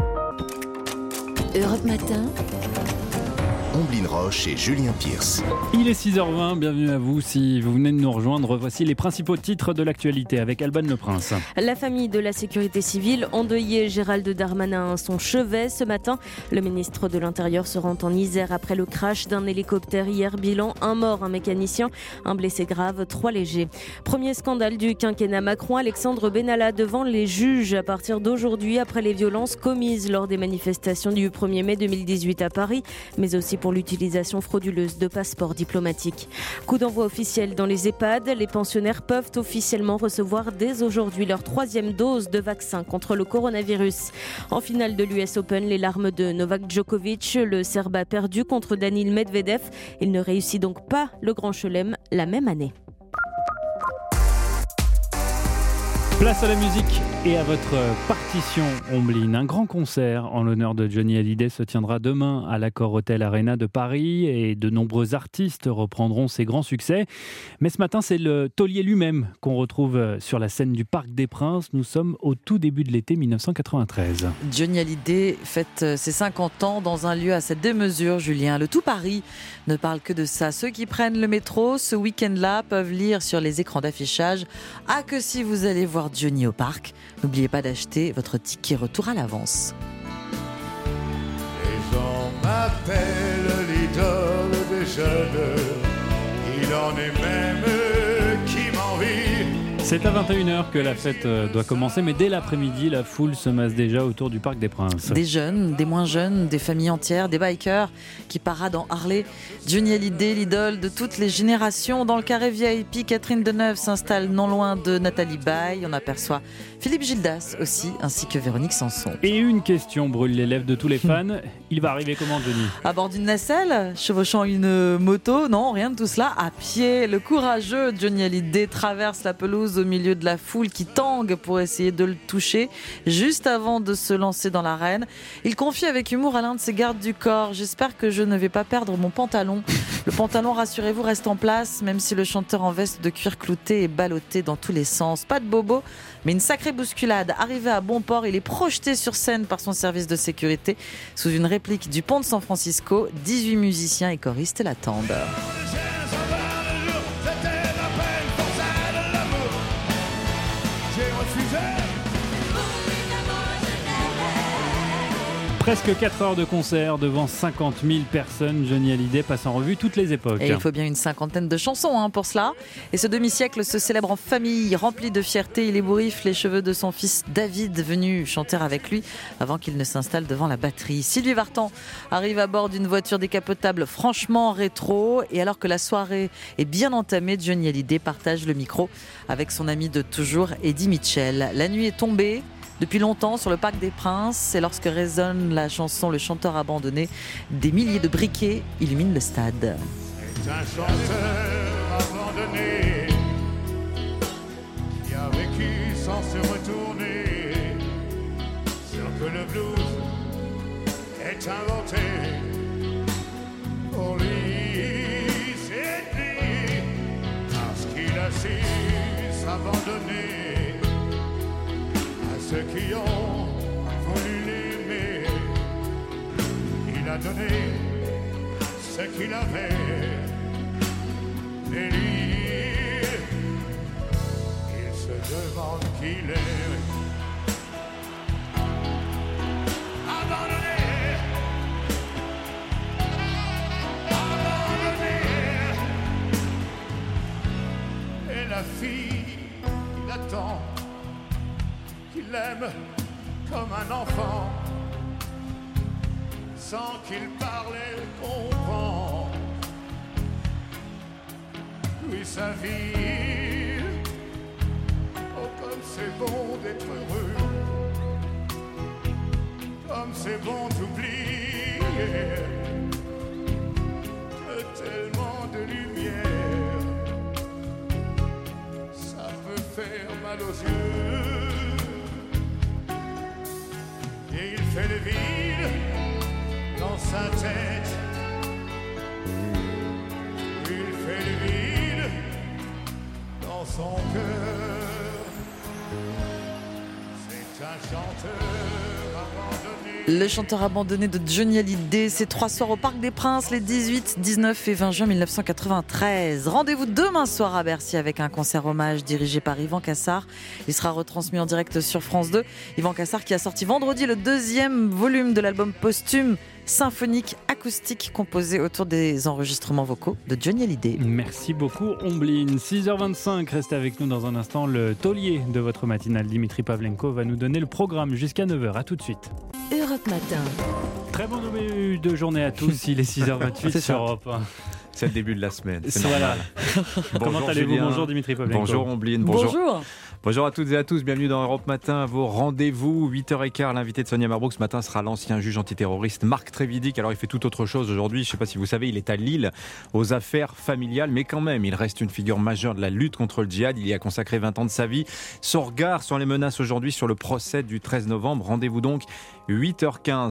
Europe Matin. Omblin Roche et Julien Pierce. Il est six heures vingt, bienvenue à vous. Si vous venez de nous rejoindre, voici les principaux titres de l'actualité avec Alban Le Prince. La famille de la sécurité civile endeuillée Gérald Darmanin à son chevet. Ce matin, le ministre de l'Intérieur se rend en Isère après le crash d'un hélicoptère hier. Bilan, un mort, un mécanicien, un blessé grave, trois légers. Premier scandale du quinquennat Macron, Alexandre Benalla devant les juges à partir d'aujourd'hui après les violences commises lors des manifestations du premier mai deux mille dix-huit à Paris, mais aussi pour pour l'utilisation frauduleuse de passeports diplomatiques. Coup d'envoi officiel dans les EHPAD. Les pensionnaires peuvent officiellement recevoir dès aujourd'hui leur troisième dose de vaccin contre le coronavirus. En finale de l'U S Open, les larmes de Novak Djokovic. Le Serbe a perdu contre Daniil Medvedev. Il ne réussit donc pas le Grand Chelem la même année. Place à la musique et à votre partition, Omblin. Un grand concert en l'honneur de Johnny Hallyday se tiendra demain à l'Accor Hotel Arena de Paris et de nombreux artistes reprendront ses grands succès. Mais ce matin, c'est le taulier lui-même qu'on retrouve sur la scène du Parc des Princes. Nous sommes au tout début de l'été dix-neuf cent quatre-vingt-treize. Johnny Hallyday fête ses cinquante ans dans un lieu à cette démesure, Julien. Le tout Paris ne parle que de ça. Ceux qui prennent le métro ce week-end-là peuvent lire sur les écrans d'affichage « Ah que si vous allez voir Johnny au parc, n'oubliez pas d'acheter votre ticket retour à l'avance. » Les gens m'appellent l'idole des jeunes, il en est même qui m'envie. C'est à vingt et une heures que la fête doit commencer, mais dès l'après-midi, la foule se masse déjà autour du Parc des Princes. Des jeunes, des moins jeunes, des familles entières, des bikers qui paradent en Harley. Johnny Hallyday, l'idole de toutes les générations. Dans le carré V I P, Catherine Deneuve s'installe non loin de Nathalie Baye. On aperçoit Philippe Gildas aussi, ainsi que Véronique Sanson. Et une question brûle les lèvres de tous les fans. Il va arriver comment, Johnny ? À bord d'une nacelle, chevauchant une moto ? Non, rien de tout cela. À pied, le courageux Johnny Hallyday traverse la pelouse au milieu de la foule qui tangue pour essayer de le toucher. Juste avant de se lancer dans l'arène, il confie avec humour à l'un de ses gardes du corps « J'espère que je ne vais pas perdre mon pantalon. Le pantalon, rassurez-vous, reste en place, même si le chanteur en veste de cuir clouté est ballotté dans tous les sens. Pas de bobo, mais une sacrée bousculade. Arrivé à bon port, il est projeté sur scène par son service de sécurité sous une réplique du pont de San Francisco. dix-huit musiciens et choristes l'attendent. Presque quatre heures de concert devant cinquante mille personnes. Johnny Hallyday passe en revue toutes les époques. Et il faut bien une cinquantaine de chansons hein, pour cela. Et ce demi-siècle se célèbre en famille, rempli de fierté. Il ébouriffe les cheveux de son fils David, venu chanter avec lui avant qu'il ne s'installe devant la batterie. Sylvie Vartan arrive à bord d'une voiture décapotable franchement rétro. Et alors que la soirée est bien entamée, Johnny Hallyday partage le micro avec son ami de toujours, Eddie Mitchell. La nuit est tombée. Depuis longtemps, sur le Parc des Princes, c'est lorsque résonne la chanson Le chanteur abandonné. Des milliers de briquets illuminent le stade. C'est un chanteur abandonné qui a vécu sans se retourner. Sûr que le blues est inventé pour lui, c'est lui, parce qu'il a su s'abandonner. Ceux qui ont voulu l'aimer, il a donné ce qu'il avait. Et lui, il se demande qui l'est. Abandonné, abandonné. Et la fille, il attend. Il l'aime comme un enfant, sans qu'il parle et comprend. Lui sa vie, oh comme c'est bon d'être heureux, comme c'est bon d'oublier, que tellement de lumière, ça peut faire mal aux yeux. Et il fait le vide dans sa tête. Il fait le vide dans son cœur. C'est un chanteur abandonné. Le chanteur abandonné de Johnny Hallyday, c'est trois soirs au Parc des Princes, les dix-huit, dix-neuf et vingt juin mille neuf cent quatre-vingt-treize. Rendez-vous demain soir à Bercy avec un concert hommage dirigé par Yvan Cassar. Il sera retransmis en direct sur France deux. Yvan Cassar qui a sorti vendredi le deuxième volume de l'album posthume symphonique acoustique composé autour des enregistrements vocaux de Johnny Hallyday. Merci beaucoup Omblin. six heures vingt-cinq, restez avec nous dans un instant. Le taulier de votre matinale, Dimitri Pavlenko, va nous donner le programme jusqu'à neuf heures. A tout de suite. Europe Matin. Très bon début de journée à tous, il est six heures vingt-huit C'est sur ça. Europe un. C'est le début de la semaine. C'est Voilà. normal. Comment allez-vous? Julien. Bonjour Dimitri Pavlenko. Bonjour Ombline. Bonjour. Bonjour. Bonjour à toutes et à tous. Bienvenue dans Europe Matin. Vos rendez-vous, huit heures quinze. L'invité de Sonia Mabrouk ce matin sera l'ancien juge antiterroriste Marc Trévidic. Alors il fait tout autre chose aujourd'hui. Je ne sais pas si vous savez, il est à Lille aux affaires familiales. Mais quand même, il reste une figure majeure de la lutte contre le djihad. Il y a consacré vingt ans de sa vie. Son regard sur les menaces aujourd'hui sur le procès du treize novembre. Rendez-vous donc huit heures quinze.